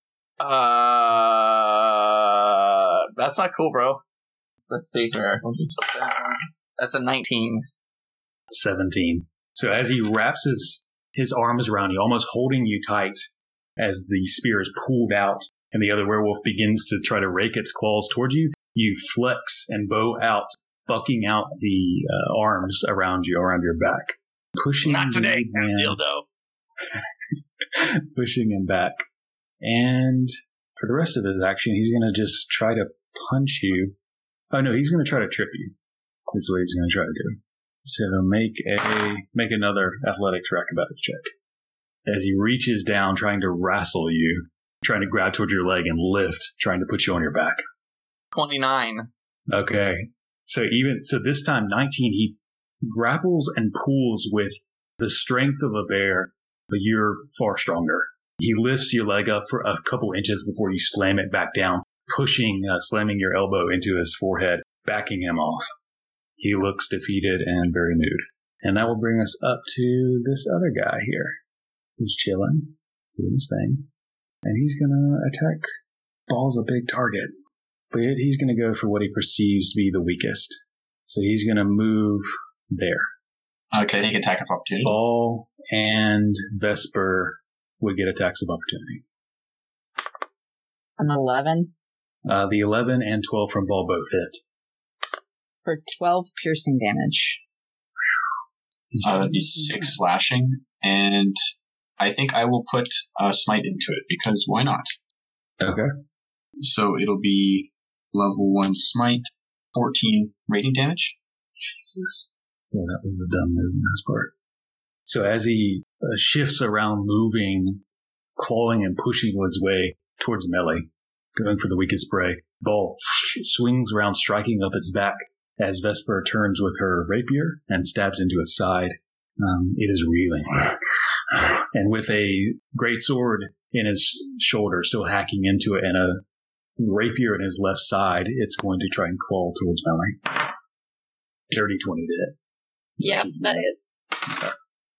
Uh, that's not cool, bro. Let's see here. That's a nineteen. seventeen. So as he wraps his, his arms around you, almost holding you tight, as the spear is pulled out and the other werewolf begins to try to rake its claws towards you, you flex and bow out, bucking out the uh, arms around you, around your back. Pushing Not today, him, dildo. pushing him back. And for the rest of his action, he's going to just try to punch you. Oh, no, he's going to try to trip you. This is what he's going to try to do. So make a make another athletics or acrobatics check. As he reaches down, trying to wrestle you, trying to grab towards your leg and lift, trying to put you on your back. twenty-nine. Okay. So even, so this time, nineteen, he grapples and pulls with the strength of a bear, but you're far stronger. He lifts your leg up for a couple inches before you slam it back down, pushing, uh, slamming your elbow into his forehead, backing him off. He looks defeated and very nude. And that will bring us up to this other guy here, who's chilling, doing his thing. And he's gonna attack Ball's a big target. But he's going to go for what he perceives to be the weakest. So he's going to move there. Okay, take attack of opportunity. Ball and Vesper would get attacks of opportunity. An eleven? Uh, the eleven and twelve from Ball both hit. For twelve piercing damage. Uh, that'd be six slashing, and I think I will put uh, smite into it, because why not? Okay. So it'll be level one smite, fourteen radiant damage. Jesus. Yeah, that was a dumb move in this part. So as he uh, shifts around, moving, clawing and pushing his way towards melee, going for the weakest prey, ball swings around, striking up its back as Vesper turns with her rapier and stabs into its side. Um, it is reeling. And with a great sword in his shoulder, still hacking into it, and a rapier in his left side, it's going to try and claw towards melee. Dirty twenty to hit. Yeah, that is. Okay.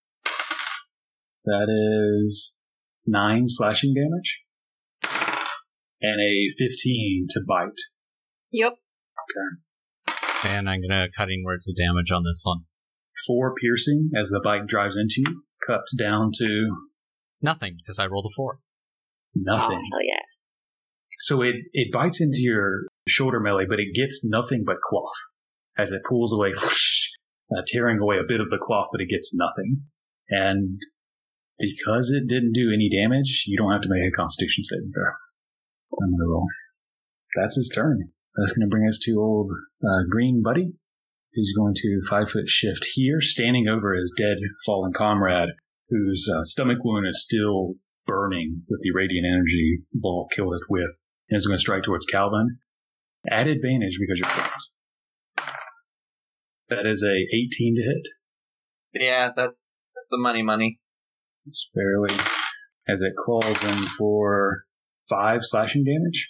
That is nine slashing damage. And a fifteen to bite. Yep. Okay. And I'm gonna cutting words of damage on this one. Four piercing as the bite drives into you. Cut down to nothing, because I rolled a four. Nothing. Oh, hell yeah. So it, it bites into your shoulder melee, but it gets nothing but cloth. As it pulls away, whoosh, uh, tearing away a bit of the cloth, but it gets nothing. And because it didn't do any damage, you don't have to make a Constitution saving throw. I'm going to roll. That's his turn. That's going to bring us to old uh, Green Buddy, who's going to five foot shift here, standing over his dead, fallen comrade, whose uh, stomach wound is still burning with the radiant energy ball killed it with, and is going to strike towards Calvin. At advantage because you're friends. That is a eighteen to hit. Yeah, that that's the money money. It's barely, as it claws in for five slashing damage.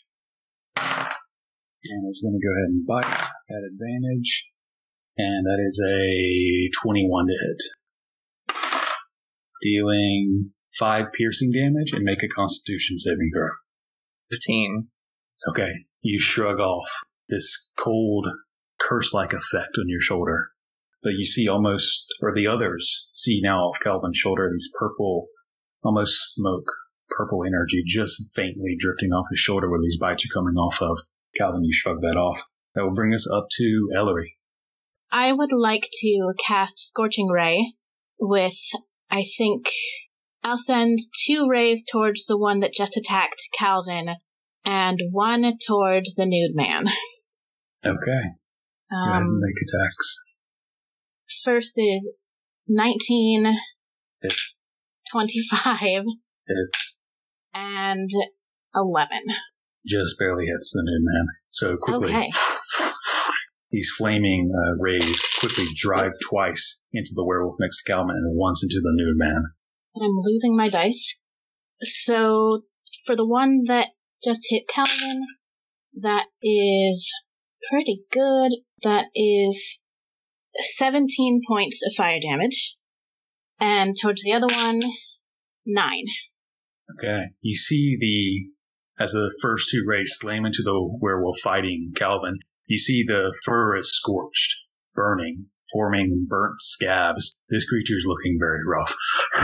And it's going to go ahead and bite at advantage. And that is a twenty-one to hit. Dealing five piercing damage and make a Constitution saving throw. fifteen. Okay. You shrug off this cold, curse-like effect on your shoulder. But you see almost, or the others see now off Calvin's shoulder, these purple, almost smoke, purple energy just faintly drifting off his shoulder where these bites are coming off of. Calvin, you shrug that off. That will bring us up to Ellery. I would like to cast Scorching Ray with, I think, I'll send two rays towards the one that just attacked Calvin and one towards the nude man. Okay. Go ahead and Um, make attacks. first is nineteen, Hits. twenty-five, Hits. and eleven. Just barely hits the nude man. So quickly, Okay. these flaming uh, rays quickly drive twice into the werewolf next to Calvin and once into the nude man. I'm losing my dice. So, for the one that just hit Calvin, that is pretty good. That is seventeen points of fire damage. And towards the other one, nine. Okay. You see the, as the first two rays slam into the werewolf fighting Calvin, you see the fur is scorched, burning, forming burnt scabs. This creature's looking very rough.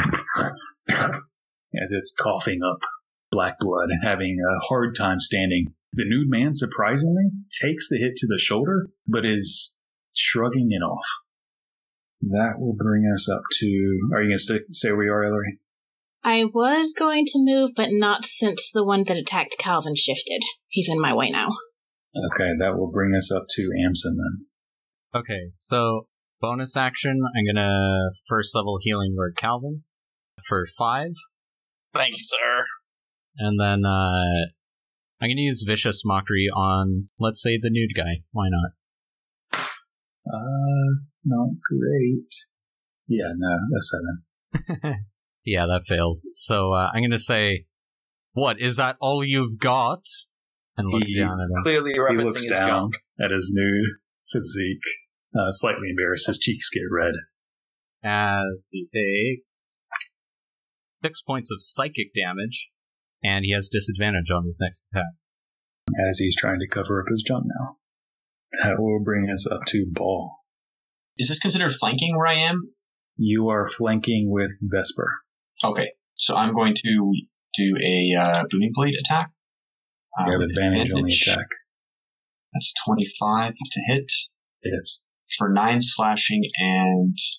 As it's coughing up black blood and having a hard time standing. The nude man, surprisingly, takes the hit to the shoulder, but is shrugging it off. That will bring us up to... Are you going to say where we are, Ellery? I was going to move, but not since the one that attacked Calvin shifted. He's in my way now. Okay, that will bring us up to Amson then. Okay, so bonus action, I'm gonna first level healing word Calvin for five. Thank you, sir. And then uh, I'm gonna use Vicious Mockery on, let's say, the nude guy. Why not? Uh, not great. Yeah, no, that's seven. Yeah, that fails. So uh, I'm gonna say, what, is that all you've got? And look He down at him. Clearly He referencing looks his down junk. at his nude physique, uh, slightly embarrassed. His cheeks get red. As he takes six points of psychic damage, and he has disadvantage on his next attack. As he's trying to cover up his jump now. That will bring us up to Ball. Is this considered flanking where I am? You are flanking with Vesper. Okay, so I'm going to do a uh, booming blade attack. Uh, You have with advantage on the attack. That's twenty-five to hit. Hits. For nine slashing and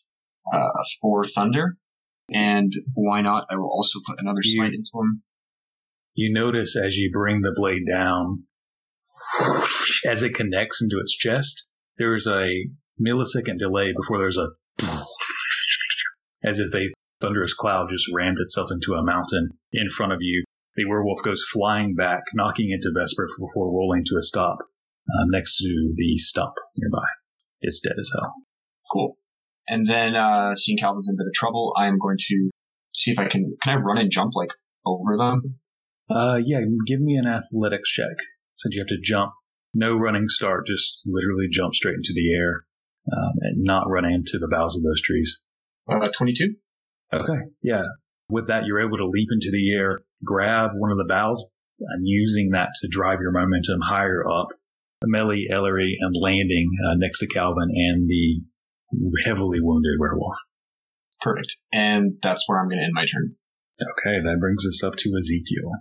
uh, for Thunder. And why not? I will also put another You- smite into him. You notice as you bring the blade down, as it connects into its chest, there's a millisecond delay before there's a as if a thunderous cloud just rammed itself into a mountain in front of you. The werewolf goes flying back, knocking into Vesper before rolling to a stop uh, next to the stump nearby. It's dead as hell. Cool. And then, uh, seeing Calvin's in a bit of trouble, I'm going to see if I can, can I run and jump, like, over them? Uh, yeah, give me an athletics check, since you have to jump. No running start, just literally jump straight into the air, um, and not run into the boughs of those trees. Uh, twenty-two? Okay, yeah. With that, you're able to leap into the air, grab one of the boughs, and using that to drive your momentum higher up. Melly, Ellery, and landing uh, next to Calvin and the heavily wounded werewolf. Perfect. And that's where I'm going to end my turn. Okay, that brings us up to Ezekiel.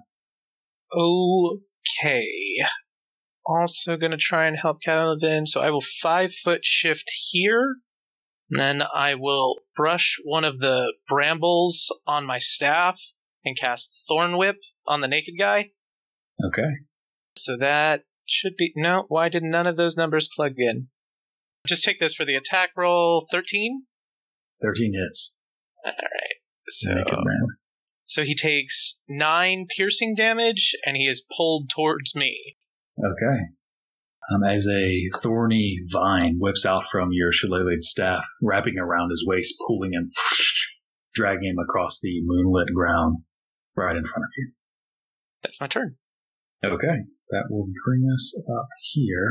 Okay. Also going to try and help Calvin, so I will five foot shift here. And then I will brush one of the brambles on my staff and cast Thorn Whip on the naked guy. Okay. So that should be... No, why did none of those numbers plug in? Just take this for the attack roll. thirteen? thirteen hits. Alright. So, Naked man. so he takes nine piercing damage, and he is pulled towards me. Okay. Um, as a thorny vine whips out from your shillelagh'd staff, wrapping around his waist, pulling him, dragging him across the moonlit ground right in front of you. That's my turn. Okay. That will bring us up here.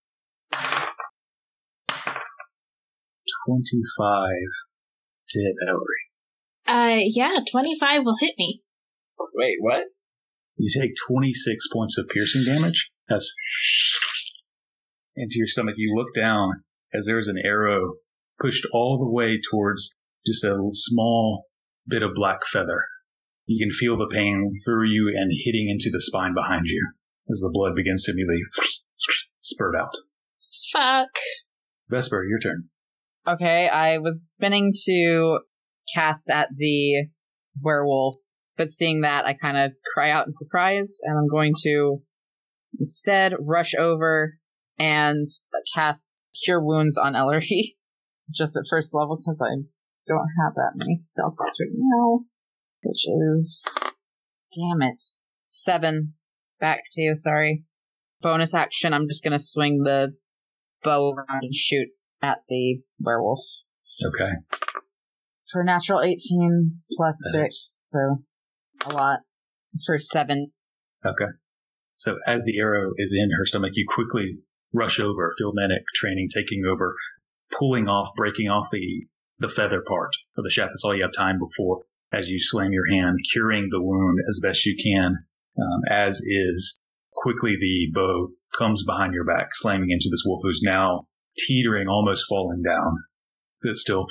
twenty-five to hit Ellery. Uh, yeah, twenty-five will hit me. Wait, what? You take twenty-six points of piercing damage. That's into your stomach. You look down as there's an arrow pushed all the way towards just a small bit of black feather. You can feel the pain through you and hitting into the spine behind you as the blood begins to immediately spurt out. Fuck. Vesper, your turn. Okay, I was spinning to cast at the werewolf, but seeing that, I kind of cry out in surprise, and I'm going to instead rush over and cast Cure Wounds on Ellery, just at first level, because I don't have that many spell slots right now, which is, damn it, seven. Back to you, sorry. Bonus action, I'm just going to swing the bow around and shoot at the werewolf. Okay. For natural eighteen plus six, so a lot. For seven. Okay. So as the arrow is in her stomach, you quickly rush over, field medic training taking over, pulling off, breaking off the, the feather part of the shaft. That's all you have time before as you slam your hand, curing the wound as best you can. Um, as is, quickly the bow comes behind your back, slamming into this wolf who's now teetering, almost falling down, but still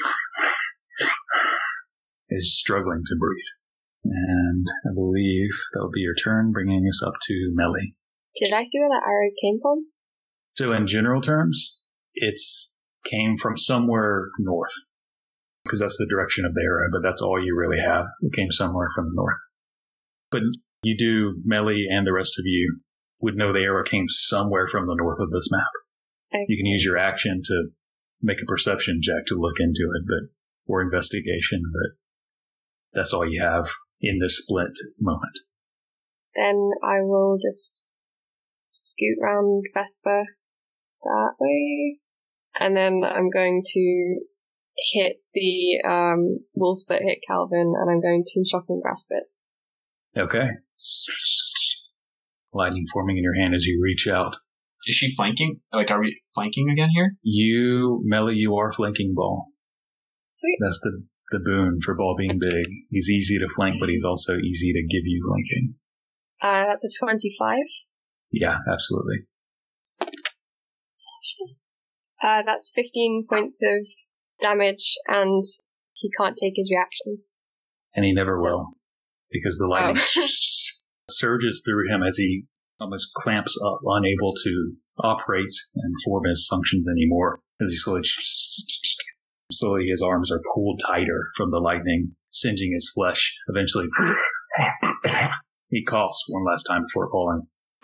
is struggling to breathe. And I believe that'll be your turn, bringing us up to Melly. Did I see where that arrow came from? So in general terms, it's came from somewhere north, because that's the direction of the arrow, but that's all you really have. It came somewhere from the north. But you do, Melly and the rest of you would know the arrow came somewhere from the north of this map. Okay. You can use your action to make a perception check to look into it, but or investigation, but that's all you have in this split moment. Then I will just scoot round Vesper that way, and then I'm going to hit the um, wolf that hit Calvin, and I'm going to shock and grasp it. Okay. Lightning forming in your hand as you reach out. Is she flanking? Like, are we flanking again here? You, Melly, you are flanking Ball. Sweet. That's the, the boon for Ball being big. He's easy to flank, but he's also easy to give you flanking. Uh, that's a twenty-five. Yeah, absolutely. Uh, that's fifteen points of damage, and he can't take his reactions. And he never will, because the lightning Oh. surges through him as he almost clamps up, unable to operate and perform his functions anymore, as he slowly slowly his arms are pulled tighter from the lightning, singeing his flesh. Eventually, he coughs one last time before falling.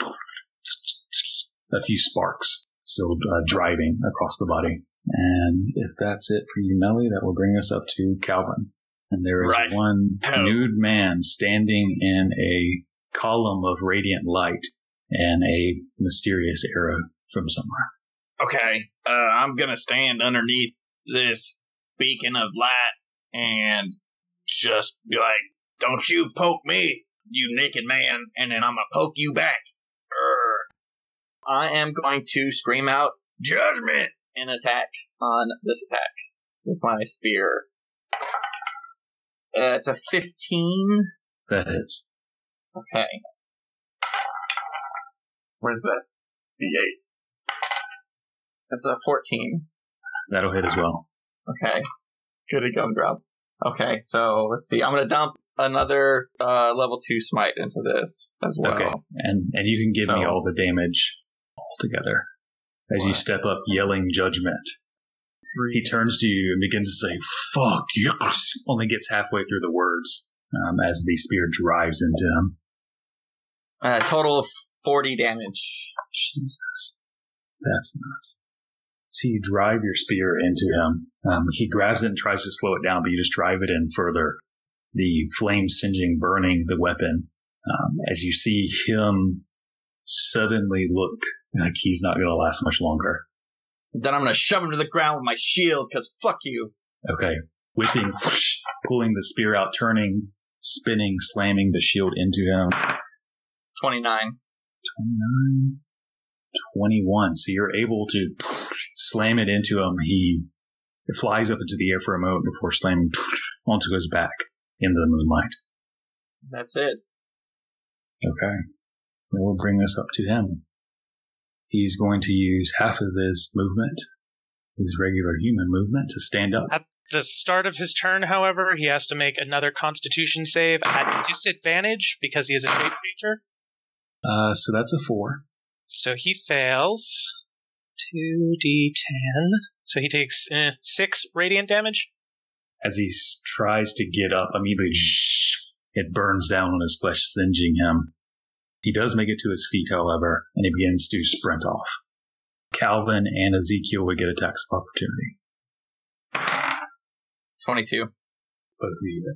A few sparks still uh, driving across the body. And if that's it for you, Melly, that will bring us up to Calvin. And there is Right. one Oh. nude man standing in a column of radiant light and a mysterious arrow from somewhere. Okay, uh, I'm gonna stand underneath this beacon of light and just be like, don't you poke me, you naked man, and then I'm gonna poke you back. Urgh. I am going to scream out Judgment! an attack on this attack with my spear. Uh, it's a fifteen. That hits. Okay. Where's that? D eight. That's a fourteen. That'll hit as well. Okay. Goody gumdrop. Okay, so let's see. I'm gonna dump another uh, level two smite into this as well. Okay, and and you can give me So- all the damage altogether as you What? step up, yelling judgment. He turns to you and begins to say, "Fuck you!" Only gets halfway through the words um, as the spear drives into him. Uh, total of forty damage. Jesus, that's nuts. So you drive your spear into him. Um, he grabs it and tries to slow it down, but you just drive it in further. The flame singeing, burning the weapon. Um, as you see him suddenly look like he's not going to last much longer. Then I'm gonna shove him to the ground with my shield, because fuck you. Okay. Whipping, whoosh, pulling the spear out, turning, spinning, slamming the shield into him. twenty-nine. twenty-nine, twenty-one. So you're able to slam it into him. He flies up into the air for a moment before slamming onto his back in the moonlight. That's it. Okay. That will bring us up to him. He's going to use half of his movement, his regular human movement, to stand up. At the start of his turn, however, he has to make another Constitution save at disadvantage because he is a shape creature. Uh, so that's a four. So he fails. two d ten. So he takes eh, six radiant damage. As he s- tries to get up, immediately it burns down on his flesh, singeing him. He does make it to his feet, however, and he begins to sprint off. Calvin and Ezekiel would get attacks of opportunity. twenty-two. Both of you.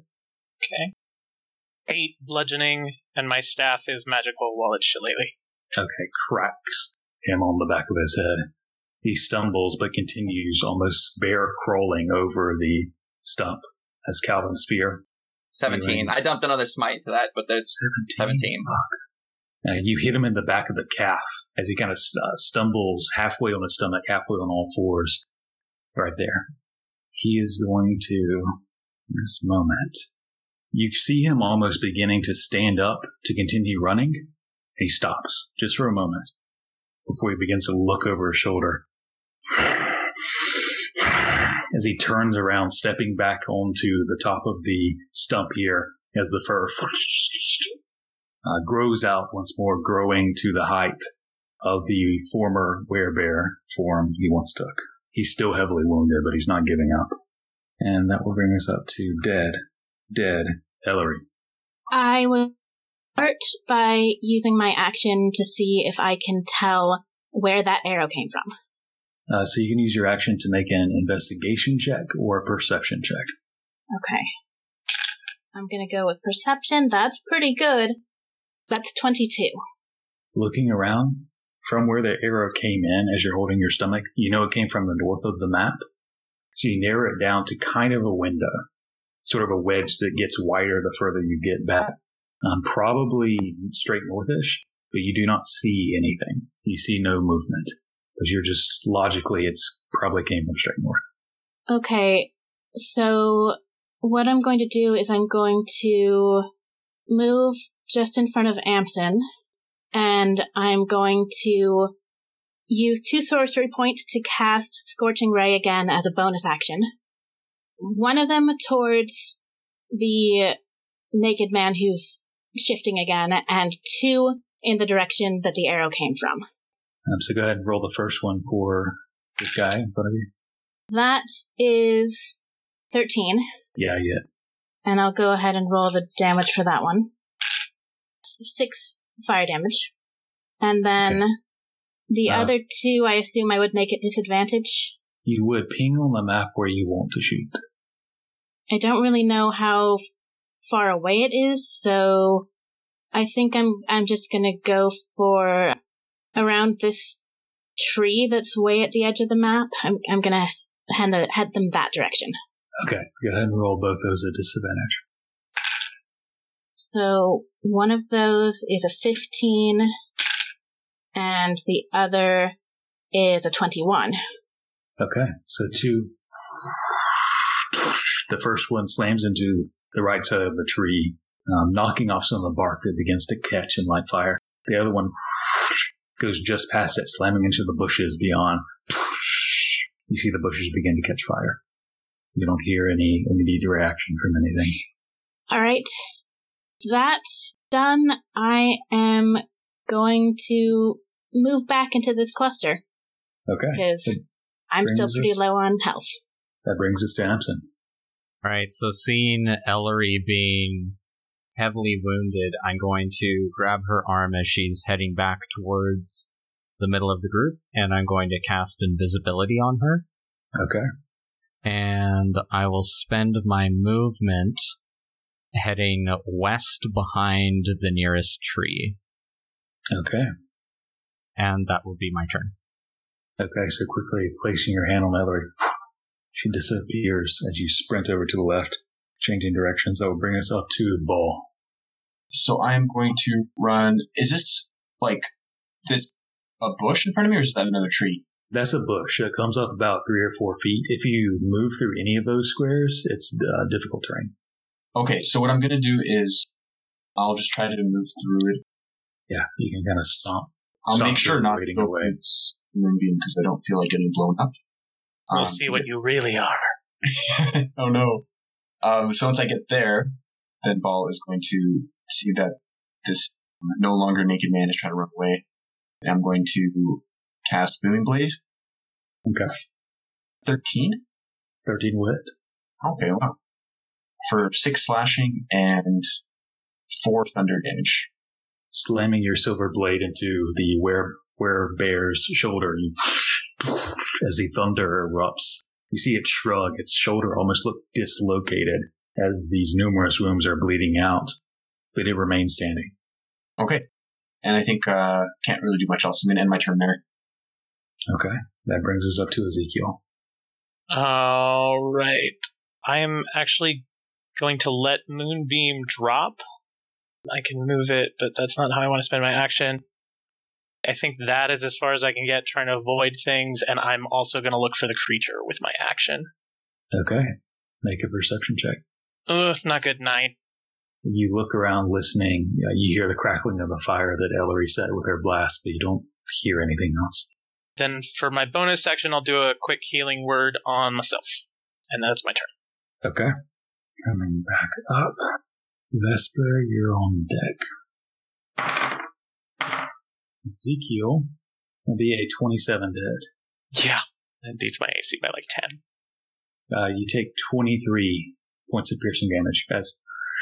Okay. Eight bludgeoning, and my staff is magical while it's shillelagh. Okay, cracks him on the back of his head. He stumbles but continues almost bear crawling over the stump as Calvin's spear. seventeen. I dumped another smite into that, but there's seventeen. Uh, you hit him in the back of the calf as he kind of st- stumbles halfway on his stomach, halfway on all fours. Right there. He is going to, in this moment, you see him almost beginning to stand up to continue running. He stops just for a moment before he begins to look over his shoulder. As he turns around, stepping back onto the top of the stump here as the fur Uh, grows out once more, growing to the height of the former werebear form he once took. He's still heavily wounded, but he's not giving up. And that will bring us up to dead, dead Ellery. I will start by using my action to see if I can tell where that arrow came from. Uh, so you can use your action to make an investigation check or a perception check. Okay. I'm gonna go with perception. That's pretty good. That's twenty-two. Looking around, from where the arrow came in as you're holding your stomach, you know it came from the north of the map. So you narrow it down to kind of a window, sort of a wedge that gets wider the further you get back. Um, probably straight northish, but you do not see anything. You see no movement. Because you're just, logically, it's probably came from straight north. Okay, so what I'm going to do is I'm going to move just in front of Amson, and I'm going to use two sorcery points to cast Scorching Ray again as a bonus action. One of them towards the naked man who's shifting again, and two in the direction that the arrow came from. Um, so go ahead and roll the first one for this guy in front of you. That is thirteen. Yeah, yeah. And I'll go ahead and roll the damage for that one. Six fire damage. And then okay. the uh, other two, I assume I would make it disadvantage. You would ping on the map where you want to shoot. I don't really know how far away it is, so I think I'm I'm just gonna go for around this tree that's way at the edge of the map. I'm I'm gonna head, the, head them that direction. Okay, go ahead and roll both those at disadvantage. So one of those is a fifteen, and the other is a twenty-one. Okay, so two. The first one slams into the right side of the tree, um, knocking off some of the bark that begins to catch and light fire. The other one goes just past it, slamming into the bushes beyond. You see the bushes begin to catch fire. You don't hear any immediate reaction from anything. All right. That's done. I am going to move back into this cluster. Okay. Because I'm still pretty us, low on health. That brings us to Amson. Alright, so seeing Ellery being heavily wounded, I'm going to grab her arm as she's heading back towards the middle of the group, and I'm going to cast invisibility on her. Okay. And I will spend my movement heading west behind the nearest tree. Okay. And that will be my turn. Okay, so quickly placing your hand on Ellery, she disappears as you sprint over to the left, changing directions. That will bring us up to Ball. So I'm going to run. Is this like this a bush in front of me, or is that another tree? That's a bush. It comes up about three or four feet. If you move through any of those squares, it's uh, difficult terrain. Okay, so what I'm going to do is I'll just try to move through it. Yeah, you can kind of stomp. I'll stomp make sure not to go away. It's Moonbeam because I don't feel like getting blown up. We'll um, see what you really are. Oh no. Um, so once I get there, then Ball is going to see that this no longer naked man is trying to run away. And I'm going to cast Booming Blade. Okay. thirteen? thirteen wit. Okay, wow. For six slashing and four thunder damage. Slamming your silver blade into the were werebear's shoulder you, as the thunder erupts. You see it shrug, its shoulder almost look dislocated as these numerous wounds are bleeding out, but it remains standing. Okay. And I think uh can't really do much else. I'm going to end my turn there. Okay. That brings us up to Ezekiel. All right. I am actually going to let Moonbeam drop. I can move it, but that's not how I want to spend my action. I think that is as far as I can get, trying to avoid things, and I'm also going to look for the creature with my action. Okay. Make a perception check. Ugh, not good. Nine. You look around listening. Uh, you hear the crackling of the fire that Ellery set with her blast, but you don't hear anything else. Then for my bonus action, I'll do a quick healing word on myself. And that's my turn. Okay. Coming back up. Vesper, you're on deck. Ezekiel will be a twenty-seven to hit. Yeah, that beats my A C by like ten. Uh, you take twenty-three points of piercing damage as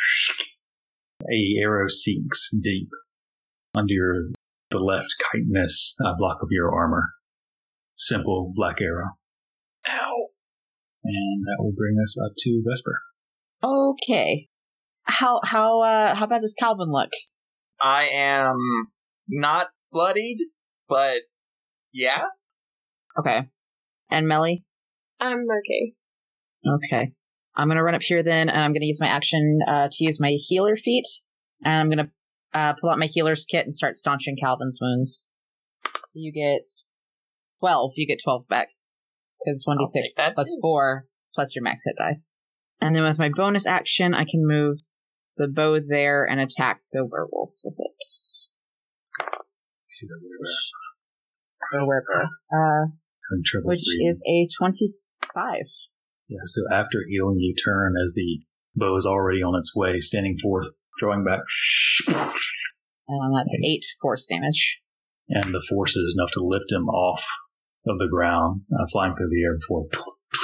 a arrow sinks deep under your, the left chitinous uh, block of your armor. Simple black arrow. Ow. And that will bring us up to Vesper. Okay. How how uh how bad does Calvin look? I am not bloodied, but yeah. Okay. And Melly? I'm okay. Okay. I'm gonna run up here then, and I'm gonna use my action uh, to use my healer feat, and I'm gonna uh, pull out my healer's kit and start staunching Calvin's wounds. So you get twelve. You get twelve back because one d six plus four plus your max hit die. And then with my bonus action, I can move the bow there and attack the werewolf with it. She's a werewolf. The werewolf. Uh, which breathing. Is a twenty-five. Yeah, so after healing, you turn as the bow is already on its way, standing forth, drawing back. And that's eight force damage. And the force is enough to lift him off of the ground, uh, flying through the air before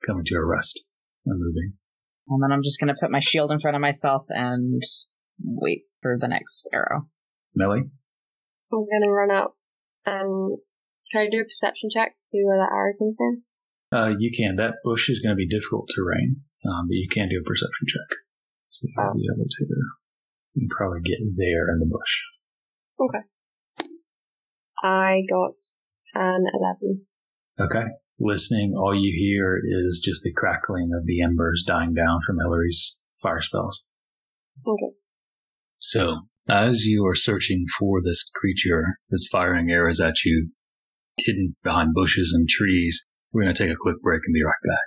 coming to a rest and moving. And then I'm just going to put my shield in front of myself and wait for the next arrow. Melly? I'm going to run up and try to do a perception check to see where that arrow comes in. Uh, you can. That bush is going to be difficult terrain, um, but you can do a perception check. So you'll oh. be able to you can probably get there in the bush. Okay. I got an eleven. Okay. Listening, all you hear is just the crackling of the embers dying down from Hillary's fire spells. Okay. So, as you are searching for this creature that's firing arrows at you, hidden behind bushes and trees, we're going to take a quick break and be right back.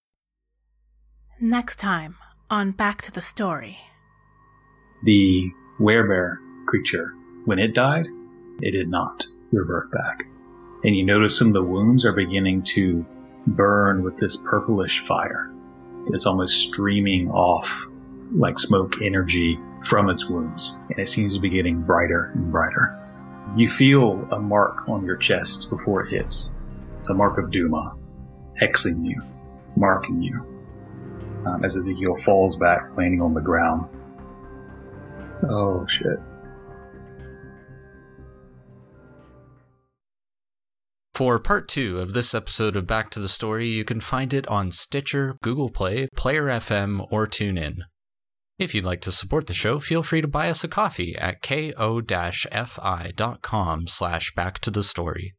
Next time on Back to the Story. The werebear creature, when it died, it did not revert back. And you notice some of the wounds are beginning to burn with this purplish fire. It's almost streaming off like smoke energy from its wounds, and it seems to be getting brighter and brighter. You feel a mark on your chest before it hits, the mark of Duma, hexing you, marking you, um, as Ezekiel falls back, landing on the ground. Oh, shit. For part two of this episode of Back to the Story, you can find it on Stitcher, Google Play, Player F M, or TuneIn. If you'd like to support the show, feel free to buy us a coffee at ko-fi.com slash back to the story.